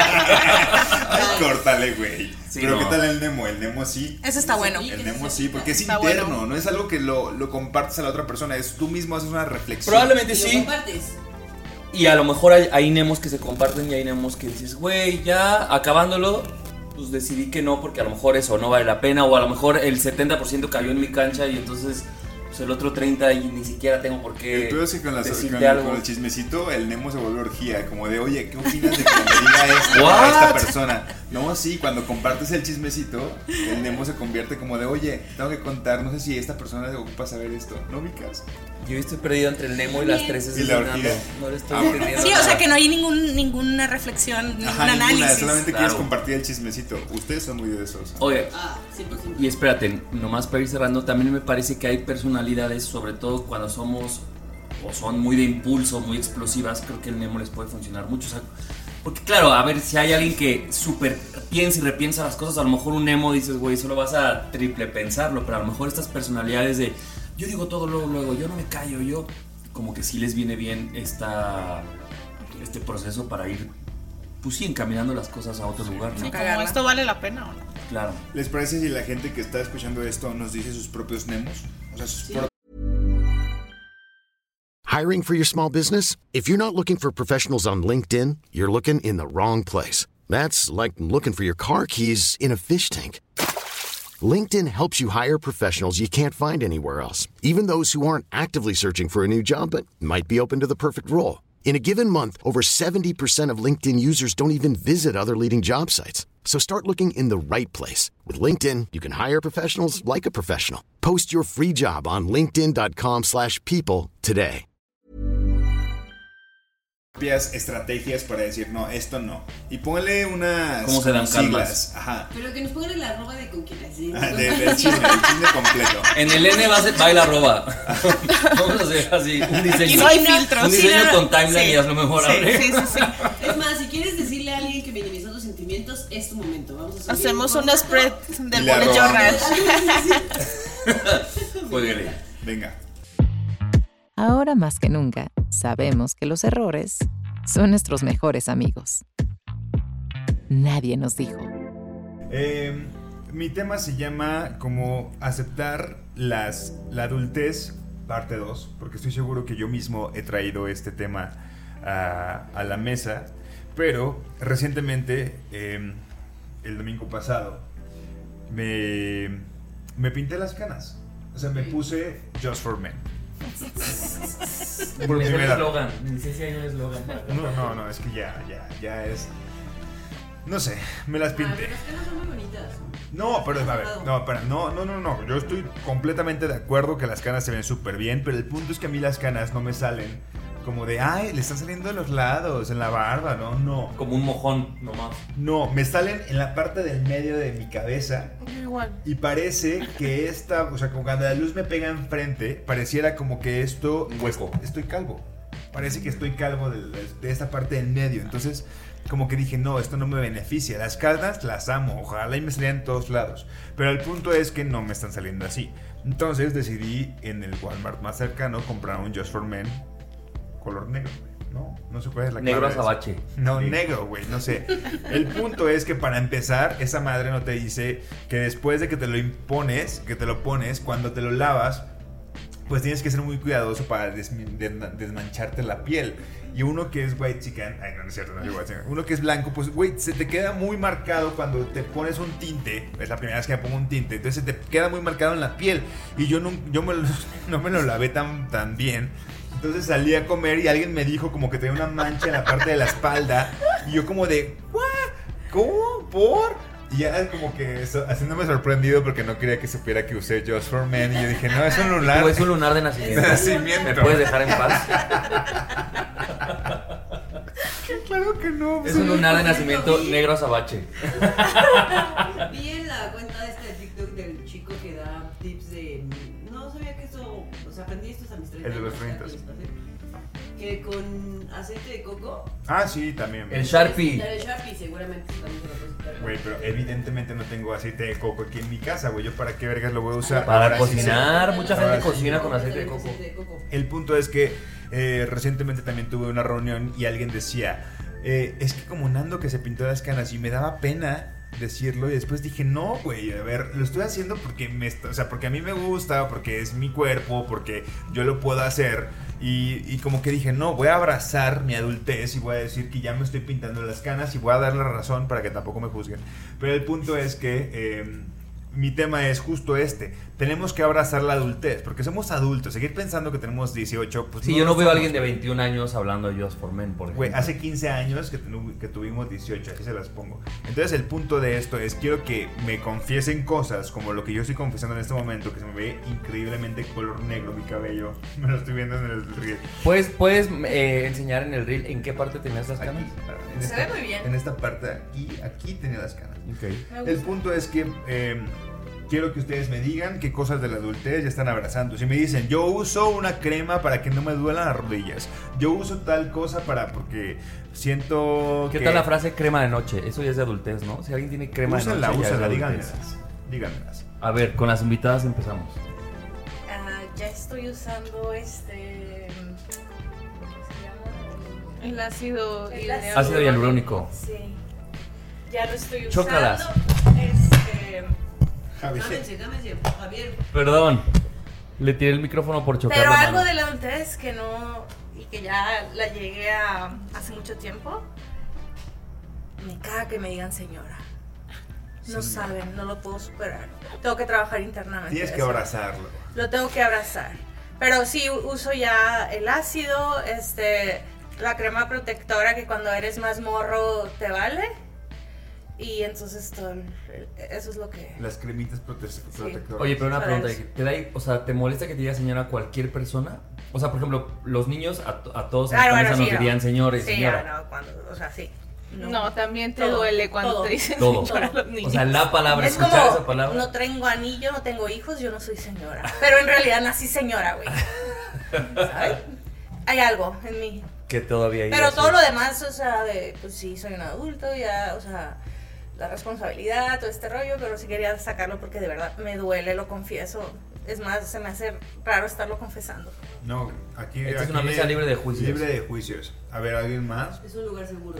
Ay, córtale, güey. Sí, Pero no. ¿qué tal el Nemo? El Nemo sí. Ese está bueno. El Nemo sí, porque es Está interno, bueno. no es algo que lo compartes a la otra persona, es tú mismo haces una reflexión. Probablemente Y lo sí. compartes. Y a lo mejor hay Nemos que se comparten y hay Nemos que dices, güey, ya acabándolo, pues decidí que no, porque a lo mejor eso no vale la pena, o a lo mejor el 70% cayó en mi cancha y entonces pues el otro 30% y ni siquiera tengo por qué El peor es que decirte algo. con el chismecito, el Nemo se vuelve orgía, como de, oye, ¿qué opinas de que me diga esto What? a esta persona? No, sí, cuando compartes el chismecito, el Nemo se convierte como de, oye, tengo que contar, no sé si esta persona le ocupa saber esto, ¿no ubicas? Yo estoy perdido entre el Nemo y las 3 Y la orgía. No le estoy Ah, entendiendo. Sí, o sea nada. que no hay ninguna reflexión, ningún Ajá, ninguna, análisis. solamente Claro. quieres compartir el chismecito. Ustedes son muy de esos. Oye, Ah, 100%. y espérate, nomás para ir cerrando, también me parece que hay personalidades, sobre todo cuando somos o son muy de impulso, muy explosivas, creo que el Nemo les puede funcionar mucho. O sea, porque claro, a ver, si hay alguien que súper piensa y repiensa las cosas, a lo mejor un Nemo dices, güey, solo vas a triple pensarlo, pero a lo mejor estas personalidades de yo digo todo luego, yo no me callo, yo como que sí les viene bien este proceso para ir, pues sí, encaminando las cosas a otro lugar, ¿no? Sí, como cagarla. esto vale la pena o no. Claro. ¿Les parece si la gente que está escuchando esto nos dice sus propios Nemos? O sea, sus propios... Hiring for your small business? If you're not looking for professionals on LinkedIn, you're looking in the wrong place. That's like looking for your car keys in a fish tank. LinkedIn helps you hire professionals you can't find anywhere else, even those who aren't actively searching for a new job but might be open to the perfect role. In a given month, over 70% of LinkedIn users don't even visit other leading job sites. So start looking in the right place. With LinkedIn, you can hire professionals like a professional. Post your free job on linkedin.com/people today. Estrategias para decir, no, esto no. Y ponle unas ¿Cómo se dan siglas. Ajá. Pero que nos pongan el arroba de con quién así. Del chisme completo. En el N va el arroba. Vamos a hacer así un diseño. Aquí no hay filtros. Un diseño con timeline y hazlo mejor. Sí. Es más, si quieres decirle a alguien que minimizó tus sentimientos, es tu momento. Vamos a subir Hacemos un un spread del Le bullet journal. Jueguele. Venga. Ahora más que nunca, sabemos que los errores son nuestros mejores amigos. Nadie nos dijo. Mi tema se llama como aceptar la adultez, parte 2, porque estoy seguro que yo mismo he traído este tema a la mesa, pero recientemente, el domingo pasado, me pinté las canas. O sea, me puse Just for Men. Por primera eslogan. Ni sé si hay un eslogan. No, es que ya es. No sé, me las pinté. Las canas son muy bonitas. No, pero a ver, no. Yo estoy completamente de acuerdo que las canas se ven súper bien, pero el punto es que a mí las canas no me salen como de, ay, le están saliendo de los lados, en la barba, no. Como un mojón nomás. No, me salen en la parte del medio de mi cabeza. Igual. Y parece que o sea, como cuando la luz me pega enfrente, pareciera como que esto, pues, estoy calvo. Parece que estoy calvo de esta parte del medio. Entonces, como que dije, no, esto no me beneficia. Las canas las amo, ojalá y me salieran en todos lados. Pero el punto es que no me están saliendo así. Entonces decidí en el Walmart más cercano comprar un Just for Men color negro, güey. No sé cuál es la clave. Negro azabache. No, negro, güey, no sé. El punto es que para empezar, esa madre no te dice que después de que te lo impones, que te lo pones, cuando te lo lavas, pues tienes que ser muy cuidadoso para desmancharte la piel. Y uno que es white chicken, no es cierto, no es white chicken. Uno que es blanco, pues güey, se te queda muy marcado cuando te pones un tinte. Es la primera vez que me pongo un tinte, entonces se te queda muy marcado en la piel. Y yo no me lo lavé tan bien. Entonces salí a comer y alguien me dijo como que tenía una mancha en la parte de la espalda. Y yo como de, ¿what? ¿Cómo? ¿Por? Y ya como que haciéndome sorprendido porque no quería que supiera que usé Just for Men. Y yo dije, no, es un lunar. Es un lunar de nacimiento. ¿Me puedes dejar en paz? Claro que no. Es un lunar de nacimiento negro azabache. Vi en la cuenta de TikTok del chico que da tips de... No sabía que eso... O sea, aprendí esto a mis 30 años. El de los 30. Que con aceite de coco... Ah, sí, también. El Sharpie. El Sharpie seguramente también se lo puedes quitar. Güey, pero evidentemente no tengo aceite de coco aquí en mi casa, güey. ¿Yo para qué vergas lo voy a usar? Para cocinar. Mucha gente Ahora sí. cocina con aceite de coco. El punto es que recientemente también tuve una reunión y alguien decía, es que como Nando que se pintó las canas y me daba pena decirlo y después dije, no, güey, a ver, lo estoy haciendo porque porque a mí me gusta, porque es mi cuerpo, porque yo lo puedo hacer y como que dije, no, voy a abrazar mi adultez y voy a decir que ya me estoy pintando las canas y voy a dar la razón para que tampoco me juzguen. Pero el punto es que mi tema es justo este. Tenemos que abrazar la adultez, porque somos adultos. Seguir pensando que tenemos 18, pues sí, no, yo no veo a somos. alguien de 21 años hablando de Just for Men, por ejemplo. Güey, hace 15 años que tuvimos 18, así se las pongo. Entonces el punto de esto es, quiero que me confiesen cosas como lo que yo estoy confesando en este momento, que se me ve increíblemente color negro mi cabello. Me lo estoy viendo en el reel. ¿Puedes enseñar en el reel en qué parte tenías las canas? Se ve muy bien. En esta parte aquí tenía las canas. Okay. El punto es que quiero que ustedes me digan qué cosas de la adultez ya están abrazando. Si me dicen, yo uso una crema para que no me duelan las rodillas, yo uso tal cosa porque siento ¿Qué tal la frase crema de noche? Eso ya es de adultez, ¿no? Si alguien tiene crema de noche, úsenla, ya es de díganmelas. A ver, con las invitadas empezamos. Ya estoy usando ¿cómo se llama? El ácido Ácido hialurónico. Sí. ya lo estoy usando. Chócalas. Javier. Perdón. Le tiré el micrófono por chocar Pero la algo mano. de la adultez que no, y que ya la llegué a hace mucho tiempo, me caga que me digan señora. No saben, no lo puedo superar. Tengo que trabajar internamente. Tienes que eso. abrazarlo. Lo tengo que abrazar. Pero sí, uso ya el ácido, la crema protectora que cuando eres más morro te vale. Y entonces eso es lo que... Las cremitas protectoras. Oye, pero una Para pregunta, eso. ¿te molesta que te diga señora a cualquier persona? O sea, por ejemplo, los niños a todos en Claro, esta mesa bueno, nos sí, dirían señor y Sí, señora. sí. No, también te Todo, duele cuando todo, te dicen todo. señora a los niños. O sea, la palabra, Es escuchar como, esa palabra. no tengo anillo, no tengo hijos, yo no soy señora. Pero en realidad nací señora, güey. ¿Sabes? Hay algo en mí. Que todavía hay. Pero así. todo lo demás, o sea, pues sí, soy un adulto, ya, o sea, la responsabilidad, todo este rollo, pero sí quería sacarlo porque de verdad me duele, lo confieso. Es más, se me hace raro estarlo confesando. No, aquí Esta es una mesa libre de juicios. Libre de juicios. A ver, ¿alguien más? Es un lugar seguro.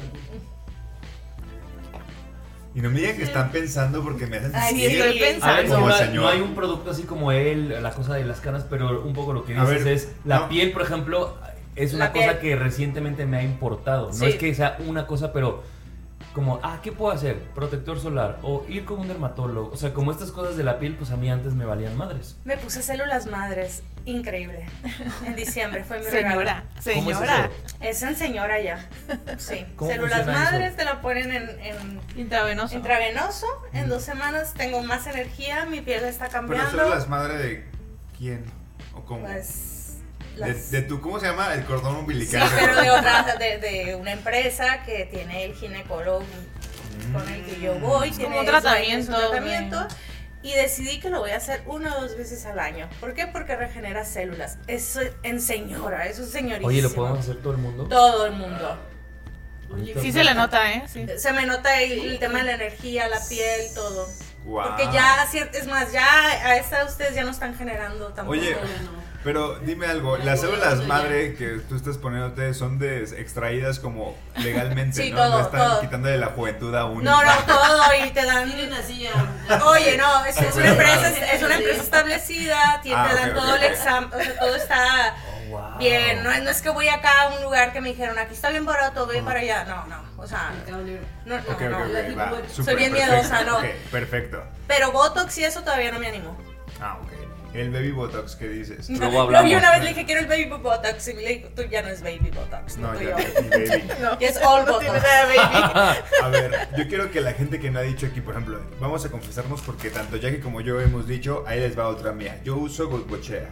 Y no me digan que están pensando porque me hacen Ay, sentir sí, estoy pensando. A ver, como no, señor. no hay un producto así como la cosa de las canas, pero un poco lo que A dices ver, es, la no. piel, por ejemplo, es una La cosa piel. que recientemente me ha importado. No Sí. es que sea una cosa, pero como, ¿qué puedo hacer? Protector solar o ir con un dermatólogo. O sea, como estas cosas de la piel, pues a mí antes me valían madres. Me puse células madres, increíble. En diciembre fue mi Señora, regalo. ¿Cómo es señora. eso? Es en señora ya. Sí. ¿Cómo Células funciona madres eso? te la ponen en Intravenoso. intravenoso. En 2 semanas tengo más energía, mi piel está Pero cambiando. son las madres de quién o cómo. Pues, De tu, ¿cómo se llama? El cordón sí, umbilical. pero de otra, de una empresa que tiene el ginecólogo con el que yo voy. Es tiene como un eso, tratamiento, es un tratamiento. Y decidí que lo voy a hacer 1 o 2 veces al año. ¿Por qué? Porque regenera células. Eso en señora, eso es señorísimo. Oye, ¿lo podemos hacer todo el mundo? Todo el mundo. Sí se le nota, ¿eh? Sí. Se me nota el tema de la energía, la piel, todo. Wow. Porque ya, es más, ya a esta edad ustedes ya no están generando tampoco. Oye, pero dime algo, las células madre que tú estás poniéndote son extraídas como legalmente, Sí, ¿no? todo, No están todo. quitándole la juventud a uno. No, todo y te dan. Tienen así ya. Oye, no, es una empresa establecida, te Ah, dan ok, todo ok, el ok. examen, o sea, todo está Wow. bien. No es que voy acá a un lugar que me dijeron, aquí está bien barato, ve para allá. No, o sea, no. Ok, va, Soy súper, bien perfecto. miedosa, no. Ok, perfecto. Pero Botox y eso todavía no me animo. Ok. El baby botox, ¿qué dices? Luego hablamos. Yo una vez le dije, quiero el baby botox, y me dijo, tú ya no es baby botox, No, tú ya, yo. baby. Ya es all botox. A ver, yo quiero que la gente que no ha dicho aquí, por ejemplo, vamos a confesarnos porque tanto Jackie como yo hemos dicho, ahí les va otra mía. Yo uso Goicoechea.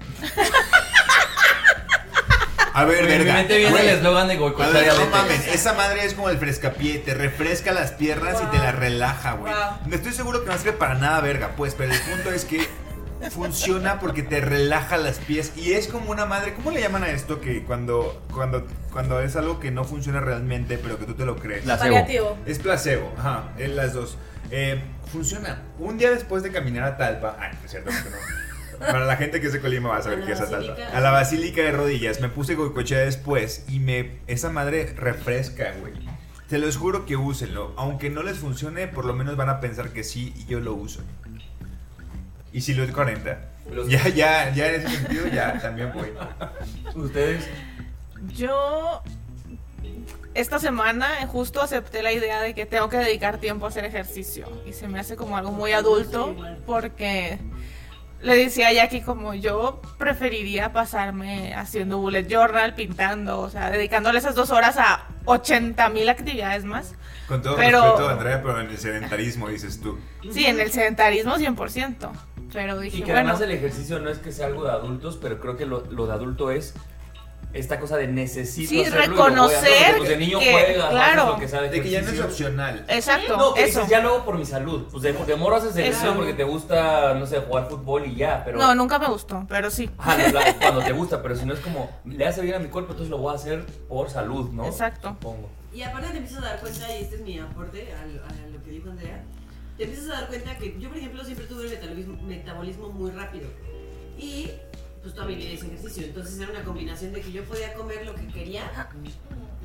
A ver, Me verga. mete bien Güey, el eslogan de a Goicoechea ver, no Diabetes. mames, esa madre es como el frescapié, te refresca las piernas y te las relaja, güey. Wow. Estoy seguro que no sirve para nada, verga, pues, pero el punto es que funciona porque te relaja las pies y es como una madre. ¿Cómo le llaman a esto que cuando es algo que no funciona realmente, pero que tú te lo crees? Placebo. Paliativo. Es placebo, ajá, es las dos. Funciona. Un día después de caminar a Talpa, es cierto que no. Para la gente que es de Colima va a saber A la qué es a Talpa. Basílica. A la Basílica de Rodillas, me puse Goicoechea después y esa madre refresca, güey. Te los juro que úsenlo. Aunque no les funcione, por lo menos van a pensar que sí y yo lo uso. Y si lo es 40. Ya en ese sentido, ya también voy. ¿Ustedes? Yo esta semana justo acepté la idea de que tengo que dedicar tiempo a hacer ejercicio y se me hace como algo muy adulto porque le decía a Jackie como yo preferiría pasarme haciendo bullet journal, pintando, o sea, dedicándole esas 2 horas a 80,000 actividades más. Con todo Pero- respeto, Andrea, pero en el sedentarismo dices tú. Sí, en el sedentarismo 100%, pero dije, Y que bueno, además el ejercicio no es que sea algo de adultos, pero creo que lo de adulto es esta cosa de necesito Sí, hacerlo y lo voy a hacer, reconocer porque, pues, de niño que, juega, claro, haces lo que sabes De que ya no es ejercicio. opcional. exacto, No, que eso. dices, ya lo hago por mi salud. Pues de morro haces ejercicio Eso. porque te gusta, no sé, jugar fútbol y ya, pero... No, nunca me gustó, pero sí. Cuando te gusta, pero si no es como, le hace bien a mi cuerpo, entonces lo voy a hacer por salud, ¿no? Exacto. Supongo. Y aparte te empiezas a dar cuenta, y este es mi aporte a lo que dijo Andrea, te empiezas a dar cuenta que yo, por ejemplo, siempre tuve el metabolismo muy rápido. Y pues toda mi vida hice ejercicio, entonces era una combinación de que yo podía comer lo que quería,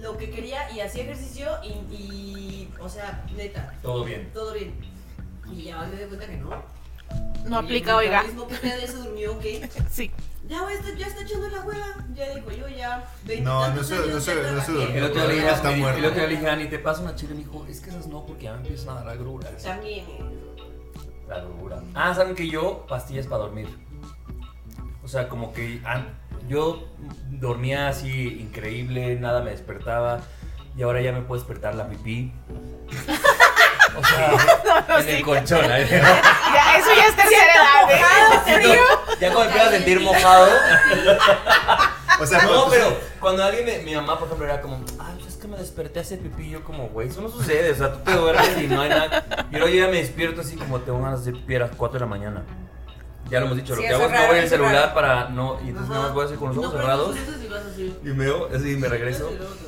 lo que quería y hacía ejercicio y o sea, neta. Todo bien. Todo bien. Y ya me di cuenta que no. No aplica, oiga. Mismo que de eso durmió, ¿ok? Sí. Ya está echando la hueva. Ya dijo yo, ya. No se durmió. El otro día Está muerto. le dije, Ani, te paso una chile. Y me dijo, es que esas no, porque ya me empiezan a dar agruras. También. La agruras. ¿Saben que yo? Pastillas para dormir. O sea, como que yo dormía así increíble, nada me despertaba. Y ahora ya me puedo despertar la pipí. O sea, en el colchón. Ya, eso ya es tercera edad. Ya cuando empiezas a sentir mojado. O sea, no, pero cuando alguien, mi mamá, por ejemplo, era como, pues es que me desperté a hacer pipí. Yo como, güey, eso no sucede. O sea, tú te duermes y no hay nada. Y luego yo ya me despierto así como tengo ganas de pipí a las 4 de la mañana. Ya lo hemos dicho, Sí, lo que hago es no voy al celular para no. Y entonces Ajá. nada más voy así con los ojos No, cerrados. pero y vas así. Y me veo, así me regreso.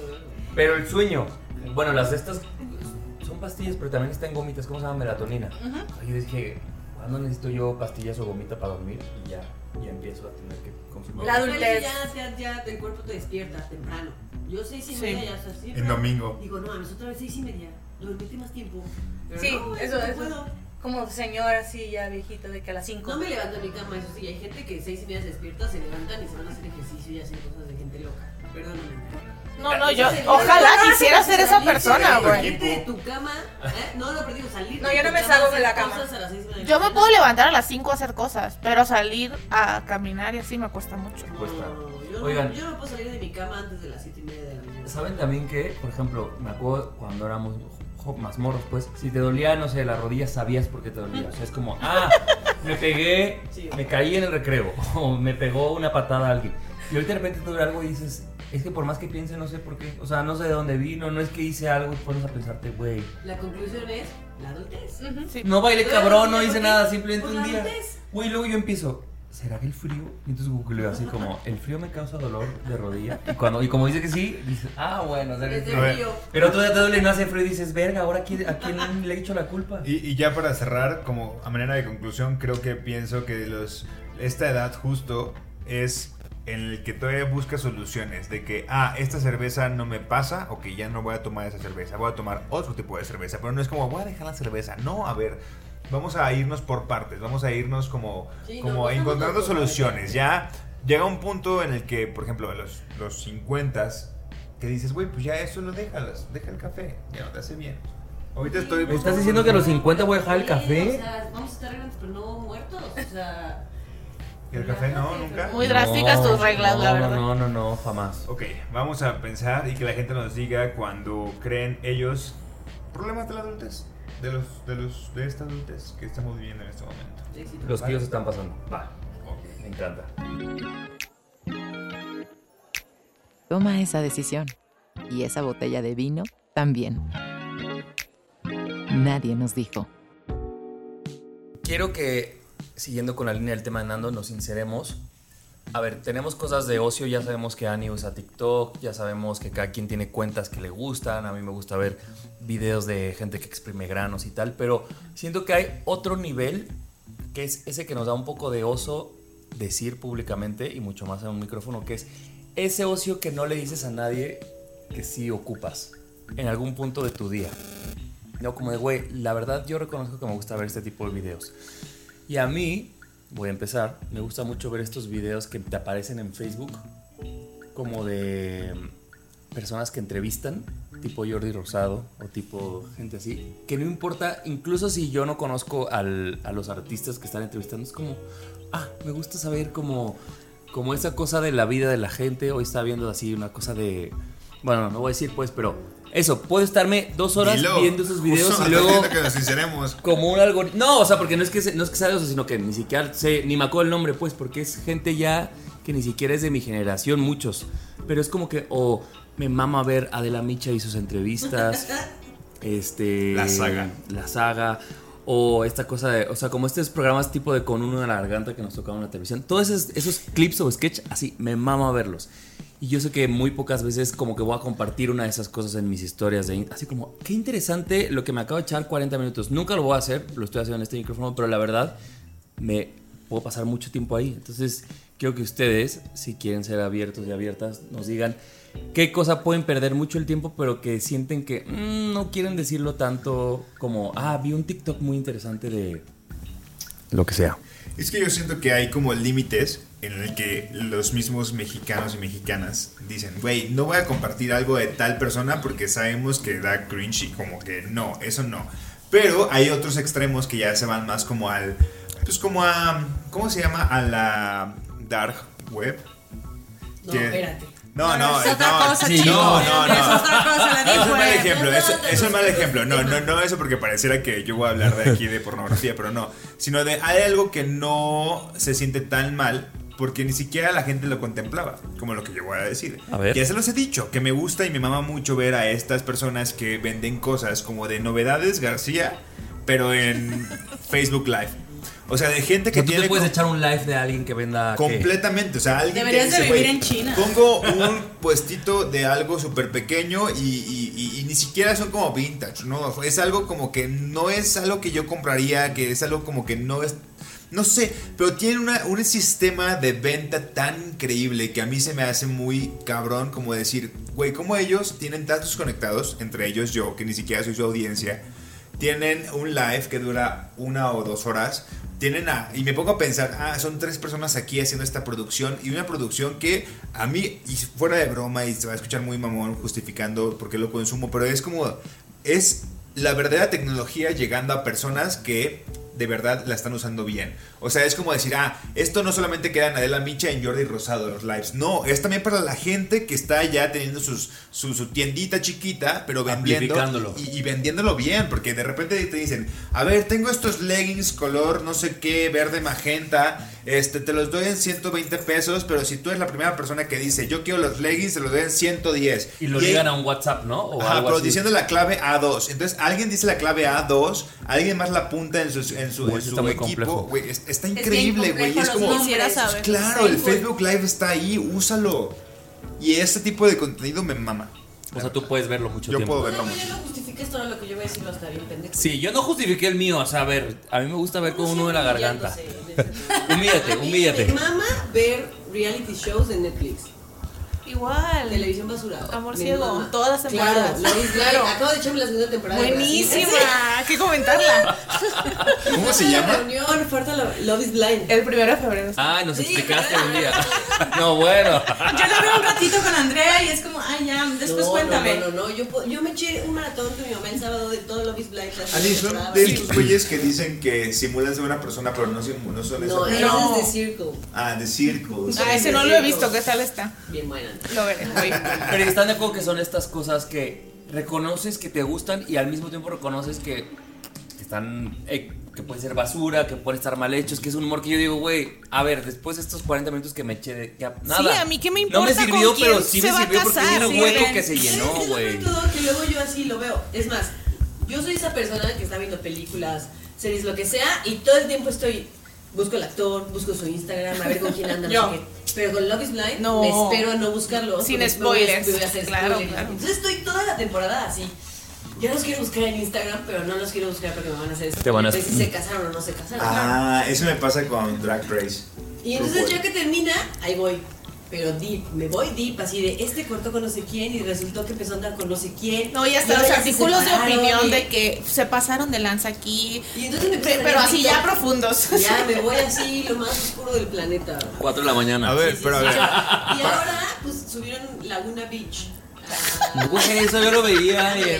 Pero el sueño, bueno, las de estas son pastillas, pero también están gomitas, ¿cómo se llama? Melatonina. Yo dije, ¿cuándo necesito yo pastillas o gomita para dormir? Y ya empiezo a tener que consumir. La adultez. Ya el cuerpo te despierta temprano. Yo 6:30 ya está así. En domingo. Digo, no, otra vez 6:30. Lo dormí más tiempo. Pero Sí, no, eso no es puedo. como señora así ya viejita de que a las 5. No me levanto de mi cama, eso sí. Hay gente que 6:30 se despierta, se levantan y se van a hacer ejercicio y hacen cosas de gente loca. Perdóname. No, yo ojalá quisiera ser esa persona, güey. Salirte de tu cama, no, pero digo, salir. No, yo no me salgo de la cama. Yo me puedo levantar a las 5 a hacer cosas, pero salir a caminar y así me cuesta mucho. Cuesta. Oigan, yo no puedo salir de mi cama antes de las 7:30 de la mañana. ¿Saben también que, por ejemplo, me acuerdo cuando éramos más morros, pues, si te dolía, no sé, la rodilla, sabías por qué te dolía. O sea, es como, me pegué, me caí en el recreo, o me pegó una patada a alguien. Y ahorita de repente te duele algo y dices, es que por más que piense, no sé por qué. O sea, no sé de dónde vino, no es que hice algo y pones a pensarte, güey. La conclusión es la adultez. Sí. No bailé cabrón, no hice nada, simplemente Por un la día. adultez. Güey, luego yo empiezo, ¿será que el frío? Y entonces googleo así como, el frío me causa dolor de rodilla. Y como dice que sí, dices, bueno, o sea, Es de A ver. frío. pero todavía te duele y no hace frío y dices, verga, ahora ¿a quién le he hecho la culpa? Y ya para cerrar, como a manera de conclusión, creo que pienso que esta edad justo es en el que todavía busca soluciones de que, esta cerveza no me pasa, ok, ya no voy a tomar esa cerveza, voy a tomar otro tipo de cerveza, pero no es como, voy a dejar la cerveza, no, a ver, vamos a irnos por partes, vamos a irnos como encontrando soluciones, ya llega un punto en el que, por ejemplo, a los 50s, que dices, güey, pues ya eso lo deja el café, ya no te hace bien. Ahorita estoy... ¿Me estás diciendo que a los 50 voy a dejar el café? O sea, vamos a estar grandes, pero no muertos, o sea... ¿Y el café no? ¿Nunca? Muy drásticas tus reglas, la verdad. No, jamás. Ok, vamos a pensar y que la gente nos diga cuando creen ellos problemas de la adultez, de esta adultez que estamos viviendo en este momento. Los que ellos están pasando. Va, me encanta. Toma esa decisión. Y esa botella de vino también. Nadie nos dijo. Quiero que, siguiendo con la línea del tema de Nando, nos sinceremos. A ver, tenemos cosas de ocio, ya sabemos que Ani usa TikTok, ya sabemos que cada quien tiene cuentas que le gustan, a mí me gusta ver videos de gente que exprime granos y tal, pero siento que hay otro nivel, que es ese que nos da un poco de oso decir públicamente y mucho más en un micrófono, que es ese ocio que no le dices a nadie que sí ocupas en algún punto de tu día. No, como de, güey, la verdad yo reconozco que me gusta ver este tipo de videos. Y a mí, voy a empezar, me gusta mucho ver estos videos que te aparecen en Facebook, como de personas que entrevistan, tipo Jordi Rosado o tipo gente así, que no importa, incluso si yo no conozco a los artistas que están entrevistando, es como, me gusta saber como esa cosa de la vida de la gente. Hoy estaba viendo así una cosa de, bueno, no voy a decir pues, pero eso, puedo estarme 2 horas viendo esos videos y luego que nos sinceremos. como un algoritmo. No, o sea, porque no es que sea de eso, sino que ni siquiera sé, ni me acuerdo el nombre, pues, porque es gente ya que ni siquiera es de mi generación, muchos. Pero es como que, me mama ver a Adela Micha y sus entrevistas. La saga. O esta cosa de, o sea, como estos programas tipo de Con uno en la garganta que nos tocaban en la televisión. Todos esos clips o sketch, así, me mama verlos. Y yo sé que muy pocas veces como que voy a compartir una de esas cosas en mis historias de así como, qué interesante lo que me acabo de echar 40 minutos. Nunca lo voy a hacer, lo estoy haciendo en este micrófono, pero la verdad me puedo pasar mucho tiempo ahí. Entonces, quiero que ustedes, si quieren ser abiertos y abiertas, nos digan qué cosa pueden perder mucho el tiempo, pero que sienten que no quieren decirlo tanto como, vi un TikTok muy interesante de lo que sea. Es que yo siento que hay como límites en el que los mismos mexicanos y mexicanas dicen, güey, no voy a compartir algo de tal persona porque sabemos que da cringe y como que no, eso no. Pero hay otros extremos que ya se van más como al, pues como a, ¿cómo se llama? A la dark web. No, espérate. No, es otra cosa, sí, chico. no. Es otra cosa, la Es un mal web. ejemplo, es un mal ejemplo. No, eso porque pareciera que yo voy a hablar de aquí de pornografía, pero no. Sino de hay algo que no se siente tan mal porque ni siquiera la gente lo contemplaba, como lo que yo voy a decir. A ver. Ya se los he dicho, que me gusta y me mama mucho ver a estas personas que venden cosas como de Novedades García, pero en Facebook Live. O sea, de gente que ¿Tú tiene... te puedes echar un live de alguien que venda completamente, o sea, alguien Deberías que dice, de vivir "Güey, en China". Pongo un puestito de algo súper pequeño y ni siquiera son como vintage, ¿no? Es algo como que no es algo que yo compraría, que es algo como que no es... No sé, pero tienen un sistema de venta tan increíble que a mí se me hace muy cabrón como decir, güey, como ellos tienen datos conectados, entre ellos yo, que ni siquiera soy su audiencia, tienen un live que dura 1 o 2 horas, y me pongo a pensar, son 3 personas aquí haciendo esta producción, y una producción que a mí, y fuera de broma, y se va a escuchar muy mamón justificando por qué lo consumo, pero es como, es la verdadera tecnología llegando a personas que de verdad la están usando bien. O sea, es como decir, esto no solamente queda en Adela Micha y en Jordi Rosado los lives. No, es también para la gente que está ya teniendo su tiendita chiquita, pero vendiendo y vendiéndolo bien, porque de repente te dicen, a ver, tengo estos leggings color no sé qué, verde magenta, te los doy en 120 pesos, pero si tú eres la primera persona que dice, yo quiero los leggings, se los doy en 110. Y lo ligan a un WhatsApp, ¿no? O algo pero así. diciendo la clave A2. Entonces, alguien dice la clave A2, alguien más la apunta en su equipo. Güey, está increíble, güey. Es como, Quisiera saber. claro, el Facebook Live está ahí, úsalo. Y este tipo de contenido me mama. O sea, tú puedes verlo mucho Yo tiempo. puedo verlo No, mucho. yo no justifiques todo lo que yo voy a decir, está bien pendejo. Sí, yo no justifiqué el mío. O sea, a ver, a mí me gusta ver con uno de la garganta. Humíllate. Me mama ver reality shows de Netflix. Igual. Televisión basura. Amor Me ciego, mama. todas las temporadas. Claro, acabo de echarme la segunda temporada. de Buenísima, Brasil. hay que comentarla. ¿Cómo se La llama? reunión, falta Love is Blind. El 1 de febrero. Ay, nos Sí, explicaste claro. un día. No, bueno. Yo lo veo un ratito con Andrea y es como, ya, después cuéntame. No, yo me eché un maratón con mi mamá el sábado de todo Love is Blind. Ali, son de estos güeyes que dicen que simulan ser una persona, pero no son esa No, persona. ese es de Circle. De Circles. Ese no lo he visto, ¿qué tal está? Bien buena. Lo veré. Pero están de acuerdo que son estas cosas que reconoces que te gustan y al mismo tiempo reconoces que están, que pueden ser basura, que pueden estar mal hechos, que es un humor que yo digo, güey, a ver, después de estos 40 minutos que me eché de nada. Sí, a mí qué me importa. No me sirvió, con quién pero sí se me va a sirvió porque casar, es un sí, hueco ven. que se llenó, güey. Todo que luego yo así lo veo. Es más, yo soy esa persona que está viendo películas, series, lo que sea, y todo el tiempo busco al actor, busco su Instagram, a ver con quién anda, no sé qué. Pero con Love is Blind No. me espero a no buscarlo. Sin porque spoilers, voy a hacer claro, spoilers. claro. Entonces estoy toda la temporada así. Ya los quiero buscar en Instagram, pero no los quiero buscar porque me van a hacer Te van a- spoilers, si se casaron o no se casaron. Eso me pasa con Drag Race. Y entonces ya que termina, ahí voy. Pero deep, me voy deep, así de cortó con no sé quién y resultó que empezó a andar con no sé quién. No, y hasta ahora los ya se artículos de separaron, opinión y- de que se pasaron de lanza aquí. Y entonces me empecé a Pero leer así ya TikTok. profundos. Ya me voy así, lo más oscuro del planeta. 4 de la mañana. A ver, Sí, sí, pero a sí. ver. Y ahora, pues subieron Laguna Beach. Güey, eso yo lo veía en.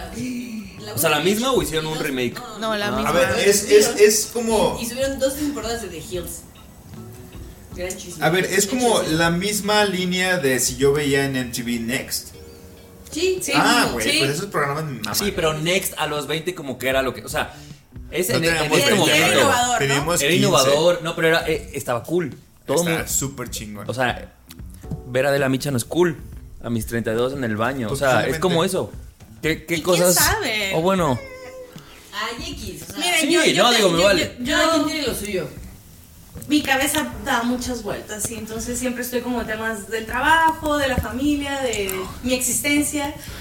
O sea, ¿la misma o hicieron un remake? No, la misma. A ver, es como. Y subieron 2 temporadas de The Hills. Gran chisme. A ver, es como Chisme. la misma línea de si yo veía en MTV Next. Sí, Güey, sí. pues esos programas me maman. Sí, pero Next a los 20 como que era lo que, o sea, ese No en teníamos este 20, momento era innovador, ¿no? teníamos era 15. innovador, no, pero era estaba cool. Todo Está mundo, súper chingón. o sea, ver a De la Micha no es cool. A mis 32 en el baño, o sea, es Posiblemente. como eso. ¿Qué ¿Y cosas? quién sabe? O bueno, Ay, X. O sea, Miren, Sí, no, digo, me vale. cada quien tiene lo suyo. Mi cabeza da muchas vueltas y entonces siempre estoy como en temas del trabajo, de la familia, de mi existencia.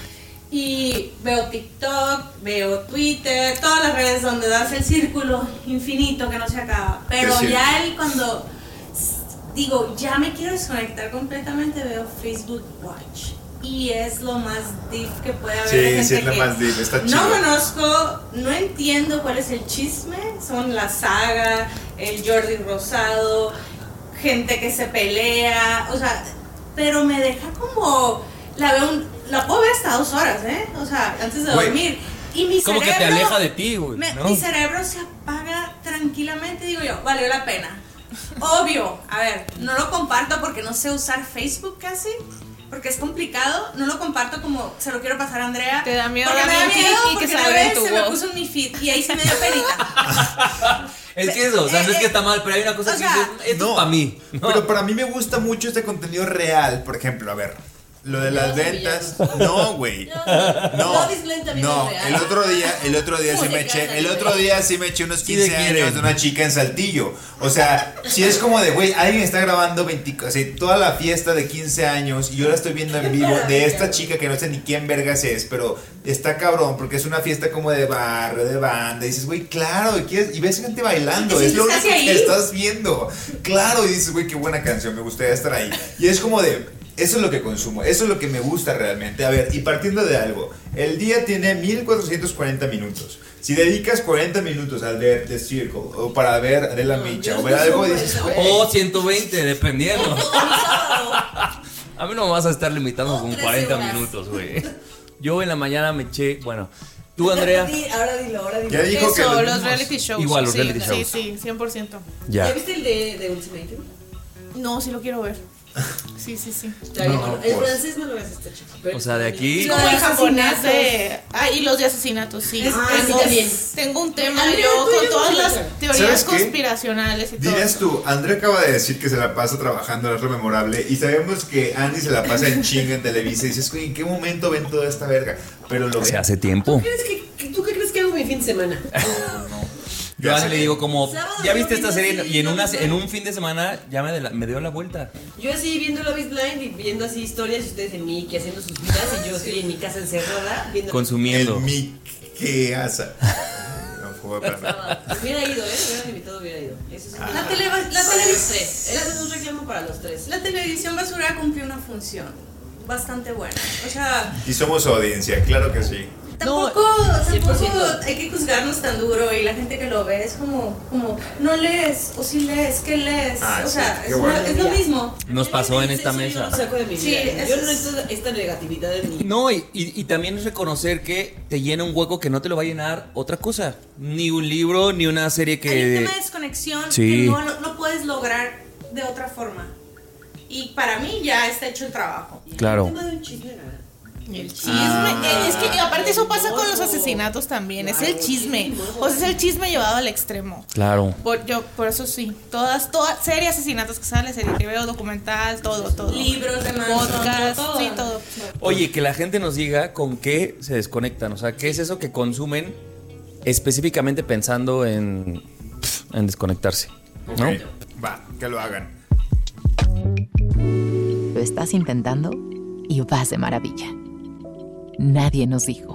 Y veo TikTok, veo Twitter, todas las redes donde das el círculo infinito que no se acaba. Pero ya cuando digo, ya me quiero desconectar completamente, veo Facebook Watch. Y es lo más diff que puede haber. Sí, de gente sí, es lo que más diff, está chido. no conozco, no entiendo cuál es el chisme. Son la saga, el Jordi Rosado, gente que se pelea, o sea, pero me deja como, la puedo ver hasta 2 horas, o sea, antes de dormir. Y mi como cerebro, que te aleja de ti, güey, ¿no? Mi cerebro se apaga tranquilamente, digo yo, valió la pena. Obvio, a ver, no lo comparto porque no sé usar Facebook casi, porque es complicado, no lo comparto como se lo quiero pasar a Andrea. Te da miedo porque me da darle miedo clic y que porque salga una en vez tu se me voz. puso en mi feed y ahí se me dio penita. Es que eso, o sea, no es que está mal, pero hay una cosa o que sea, dices, esto es para mí. ¿no? Pero para mí me gusta mucho este contenido real. Por ejemplo, a ver, lo de las ventas. No, güey. No, el otro día sí me eché unos 15 años de una chica en Saltillo. O sea, si es como de, güey, alguien está grabando toda la fiesta de 15 años y yo la estoy viendo en vivo de esta chica que no sé ni quién vergas es, pero está cabrón porque es una fiesta como de barrio, de banda. Y dices, güey, claro, y ves gente bailando, es lo único que estás viendo. Claro, y dices, güey, qué buena canción, me gustaría estar ahí. Y es como de, eso es lo que consumo, eso es lo que me gusta realmente. A ver, y partiendo de algo, el día tiene 1440 minutos. Si dedicas 40 minutos al ver The Circle, o para ver Adela Micha, o ver algo, dices, o 120, dependiendo. A mí no me vas a estar limitando con 40 minutos, güey. Yo en la mañana me eché, bueno, tú, Andrea. Ahora dilo. Ya dijo que los reality shows. Igual, los sí, reality shows. Sí, 100%. ¿Ya viste el de Ultimatum? No, sí lo quiero ver. Sí. El francés no lo ves, está chido. O sea, de aquí. Como el japonés de. Y los de asesinatos, sí. Tengo un tema Andrea, yo tú y con yo todas nos las gusta. teorías ¿Sabes qué? conspiracionales y todo. Dirías tú, Andrea acaba de decir que se la pasa trabajando en lo memorable y sabemos que Andy se la pasa en chinga en Televisa y dices, güey, ¿en qué momento ven toda esta verga? Pero lo Se ven. hace tiempo. ¿Tú qué crees que hago mi fin de semana? Yo a le digo como, Sábado, ¿ya viste domingo, esta serie? sí, Y no, en un fin de semana ya me dio la vuelta. Yo así viendo Love is Blind y viendo así historias y ustedes en Mickey haciendo sus vidas y yo estoy en mi casa encerrada viendo. Consumiendo. El Mickey asa. No fue para nada. Hubiera ido, me hubieran invitado, hubiera ido. Eso es La televisión. Es un reclamo para los tres. La televisión basura cumplió una función bastante buena. O sea, Y somos audiencia, claro que sí. tampoco 100%. hay que juzgarnos tan duro y la gente que lo ve es como no lees o si lees, ¿qué lees? Ah, o sea, sí, qué bueno. es lo mismo. Nos pasó en esta Eso mesa. Yo lo saco de mi Sí, vida. eso Yo no es- necesito esta negatividad en mí. No, y también es reconocer que te llena un hueco que no te lo va a llenar otra cosa. Ni un libro, ni una serie Hay un que. tema de desconexión Sí. que no puedes lograr de otra forma. Y para mí ya está hecho el trabajo. Claro. El tema de un chisme, ¿verdad? El chisme. Es que aparte eso pasa con los asesinatos también. Es el chisme. O sea, es el chisme llevado al extremo. Claro. Por eso sí. Todas serie de asesinatos que sale, serie que veo, documental, todo. Libros de Manson, Podcast, todo. sí, todo. Oye, que la gente nos diga con qué se desconectan. O sea, ¿qué es eso que consumen específicamente pensando en desconectarse? ¿No? Ok, va, que lo hagan. Lo estás intentando y vas de maravilla. Nadie nos dijo.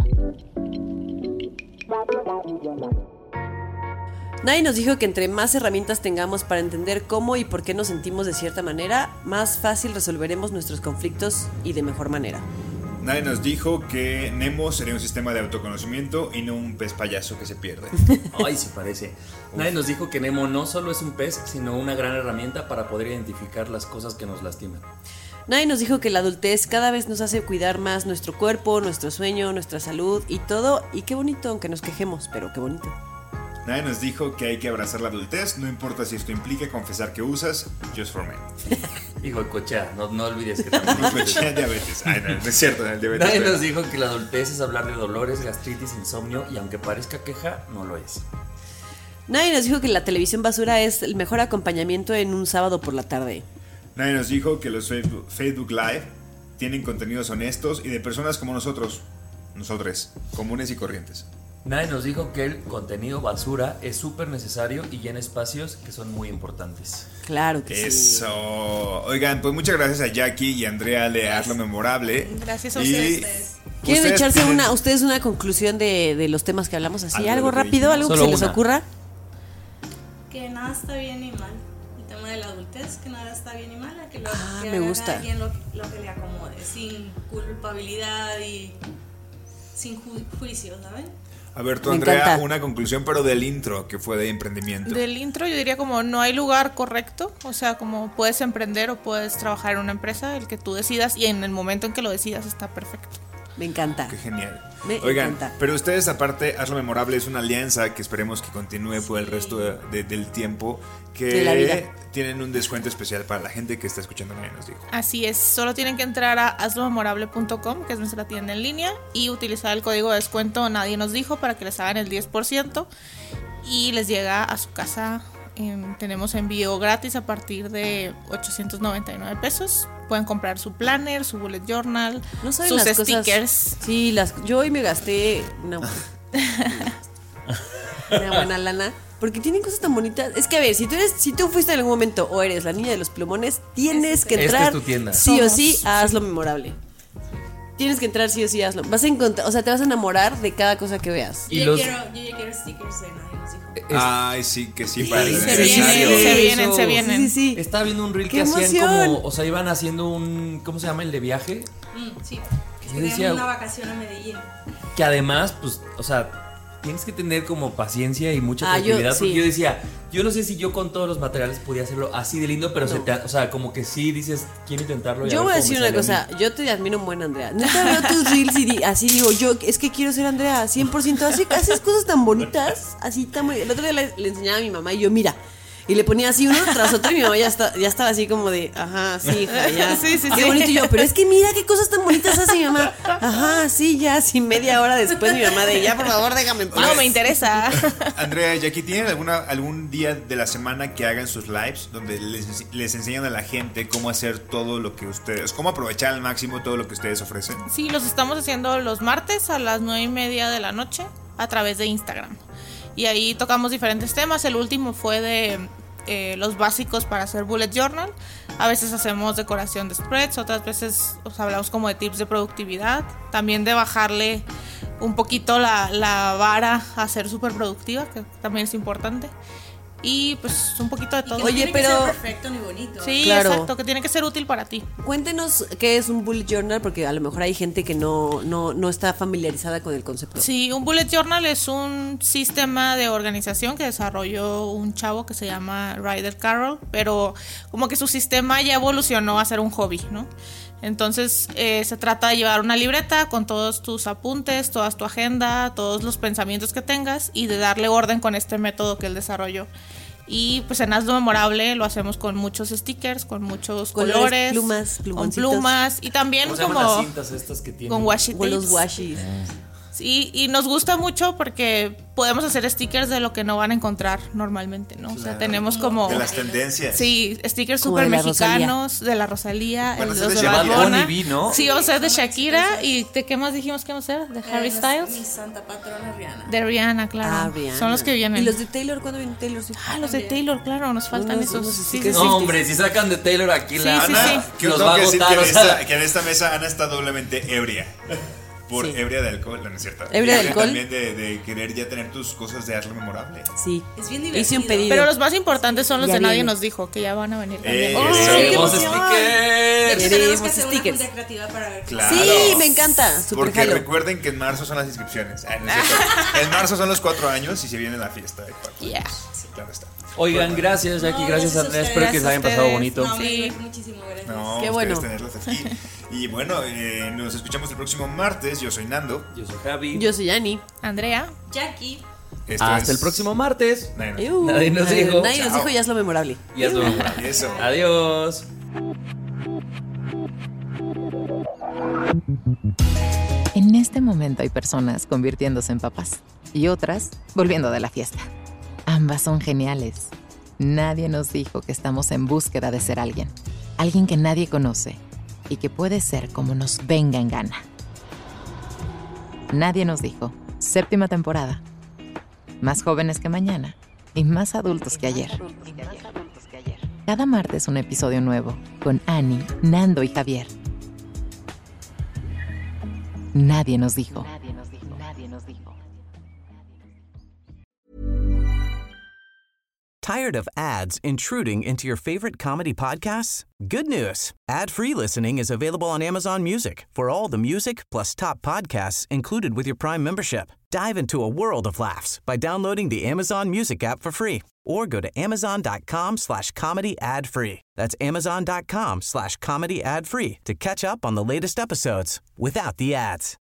Nadie nos dijo que entre más herramientas tengamos para entender cómo y por qué nos sentimos de cierta manera, más fácil resolveremos nuestros conflictos y de mejor manera. Nadie nos dijo que Nemo sería un sistema de autoconocimiento y no un pez payaso que se pierde. Ay, sí parece. Nadie nos dijo que Nemo no solo es un pez, sino una gran herramienta para poder identificar las cosas que nos lastiman. Nadie nos dijo que la adultez cada vez nos hace cuidar más nuestro cuerpo, nuestro sueño, nuestra salud y todo. Y qué bonito, aunque nos quejemos, pero qué bonito. Nadie nos dijo que hay que abrazar la adultez, no importa si esto implica confesar que usas Just for Men. Hijo de cochea, no olvides que también. No escuché diabetes. Ay, no es cierto, el diabetes. Nadie pero- nos dijo que la adultez es hablar de dolores, gastritis, insomnio, y aunque parezca queja, no lo es. Nadie nos dijo que la televisión basura es el mejor acompañamiento en un sábado por la tarde. Nadie nos dijo que los Facebook Live tienen contenidos honestos y de personas como nosotros, comunes y corrientes. Nadie nos dijo que el contenido basura es súper necesario y llena espacios que son muy importantes. Claro que sí. Eso. Oigan, pues muchas gracias a Jackie y Andrea de Hazlo Memorable. Gracias a y ustedes. ¿Quieren echarse ustedes una conclusión de los temas que hablamos así? ¿Algo rápido? ¿Algo que se les ocurra? Que nada está bien ni mal. El tema de la adultez, que nada está bien ni mal. Que me gusta. Haga alguien lo que le acomode, sin culpabilidad y sin juicio, ¿saben? A ver, tú, Andrea, una conclusión, pero del intro, que fue de emprendimiento. Del intro yo diría como no hay lugar correcto, o sea, como puedes emprender o puedes trabajar en una empresa, el que tú decidas, y en el momento en que lo decidas está perfecto. Me encanta. Qué genial. Oigan, encanta. Pero ustedes aparte, Hazlo Memorable es una alianza que esperemos que continúe por el resto del tiempo, que de la vida. Tienen un descuento especial para la gente que está escuchando Nadie Nos Dijo. Así es, solo tienen que entrar a hazlomemorable.com, que es nuestra tienda en línea, y utilizar el código de descuento Nadie Nos Dijo para que les hagan el 10% y les llega a su casa. Tenemos envío gratis a partir de 899 pesos. Pueden comprar su planner, su bullet journal, ¿no saben sus las stickers. Cosas? Sí, yo hoy me gasté una buena lana. Porque tienen cosas tan bonitas. Es que a ver, si tú fuiste en algún momento o eres la niña de los plumones, tienes que entrar es tu tienda. Sí o sí a Hazlo Memorable. Tienes que entrar sí o sí a Hazlo. Vas a encontrar, o sea, te vas a enamorar de cada cosa que veas. Yo ya quiero stickers de Nadie Nos Dijo. Ay, sí, que sí, para el se vienen. Sí. Estaba viendo un reel que hacían como, o sea, iban haciendo un, ¿cómo se llama? El de viaje. Sí. Yo decía, una vacación a Medellín. Que además, pues, o sea, tienes que tener como paciencia y mucha creatividad. Porque yo decía, yo no sé si yo con todos los materiales podía hacerlo así de lindo, pero o sea, como que sí dices, quiero intentarlo. Yo voy a decir una cosa, yo te admiro un buen Andrea. Neta veo tus reels y así digo, yo es que quiero ser Andrea 100%. Haces cosas tan bonitas, así tan bonitas. El otro día le enseñaba a mi mamá y yo, mira. Y le ponía así uno tras otro y mi mamá ya estaba así como de, ajá, sí, hija, ya. Sí, qué bonito. Y yo, pero es que mira qué cosas tan bonitas hace mi mamá. Ajá, sí, ya, así media hora después mi mamá de, ya, por favor, déjame en paz. No, me interesa. Andrea y Jackie, ¿tienen algún día de la semana que hagan sus lives donde les enseñan a la gente cómo hacer todo lo que ustedes, cómo aprovechar al máximo todo lo que ustedes ofrecen? Sí, los estamos haciendo los martes a las 9:30 de la noche a través de Instagram. Y ahí tocamos diferentes temas. El último fue de los básicos para hacer bullet journal. A veces hacemos decoración de spreads, otras veces hablamos como de tips de productividad. También de bajarle un poquito la vara a ser súper productiva, que también es importante. Y pues un poquito de todo. Oye, pero no tiene que ser perfecto ni bonito. Sí, claro. Exacto, que tiene que ser útil para ti. Cuéntenos qué es un bullet journal, porque a lo mejor hay gente que no está familiarizada con el concepto. Sí, un bullet journal es un sistema de organización que desarrolló un chavo que se llama Ryder Carroll, pero como que su sistema ya evolucionó a ser un hobby, ¿no? Entonces se trata de llevar una libreta con todos tus apuntes, toda tu agenda, todos los pensamientos que tengas y de darle orden con este método que él desarrolló. Y pues en Hazlo Memorable lo hacemos con muchos stickers, con muchos colores, con plumas y también ¿cómo se llaman las cintas estas que tienen? Con washi tapes. Con los washis. Sí, y nos gusta mucho porque podemos hacer stickers de lo que no van a encontrar normalmente, ¿no? Claro. O sea, tenemos como... De las tendencias. Sí, stickers súper mexicanos, de la Rosalía, bueno, los de Bad Bunny, ¿no? Sí, vamos a ser de Shakira. ¿Y de qué más dijimos que vamos a hacer? ¿De Harry Styles? Mi santa patrona Rihanna. De Rihanna, claro. Rihanna. Son los que vienen. ¿Y los de Taylor? ¿Cuándo vienen Taylor? Sí. Los de Taylor, claro, nos faltan esos. Sí, no, hombre, si sacan de Taylor aquí la Ana, que los va a agotar. Que en esta mesa Ana está doblemente ebria. Por ebria de alcohol, no es cierto. Ebria de alcohol. También de querer ya tener tus cosas de Hazlo Memorable. Sí. Es bien divertido. Hice un pedido. Pero los más importantes son los ya de Nadie viene. Nos Dijo, que ya van a venir también. ¡Queremos stickers! Tenemos que hacer una junta creativa para ver. Claro. Sí, me encanta. Super Porque jalo. recuerden que en marzo son las inscripciones. No es cierto. En marzo son los 4 años y se viene la fiesta de 4 Yeah. años. Claro está. Oigan, gracias Jackie, gracias Andrea, espero que se hayan pasado bonito. No, Sí. muchísimas gracias. No, Qué bueno. tenerlos aquí. Y bueno, nos escuchamos el próximo martes. Yo soy Nando. Yo soy Javi. Yo soy Ani. Andrea. Jackie. Hasta el próximo martes. Nadie nos dijo. Nadie nos dijo, ya es lo memorable. Y hazlo memorable. Eso. Adiós. En este momento hay personas convirtiéndose en papás y otras volviendo de la fiesta. Ambas son geniales. Nadie nos dijo que estamos en búsqueda de ser alguien. Alguien que nadie conoce y que puede ser como nos venga en gana. Nadie nos dijo. 7ª temporada. Más jóvenes que mañana y más adultos que ayer. Cada martes un episodio nuevo con Ani, Nando y Javier. nadie nos dijo. Tired of ads intruding into your favorite comedy podcasts? Good news. Ad-free listening is available on Amazon Music for all the music plus top podcasts included with your Prime membership. Dive into a world of laughs by downloading the Amazon Music app for free or go to amazon.com/comedy ad-free. That's amazon.com/comedy ad-free to catch up on the latest episodes without the ads.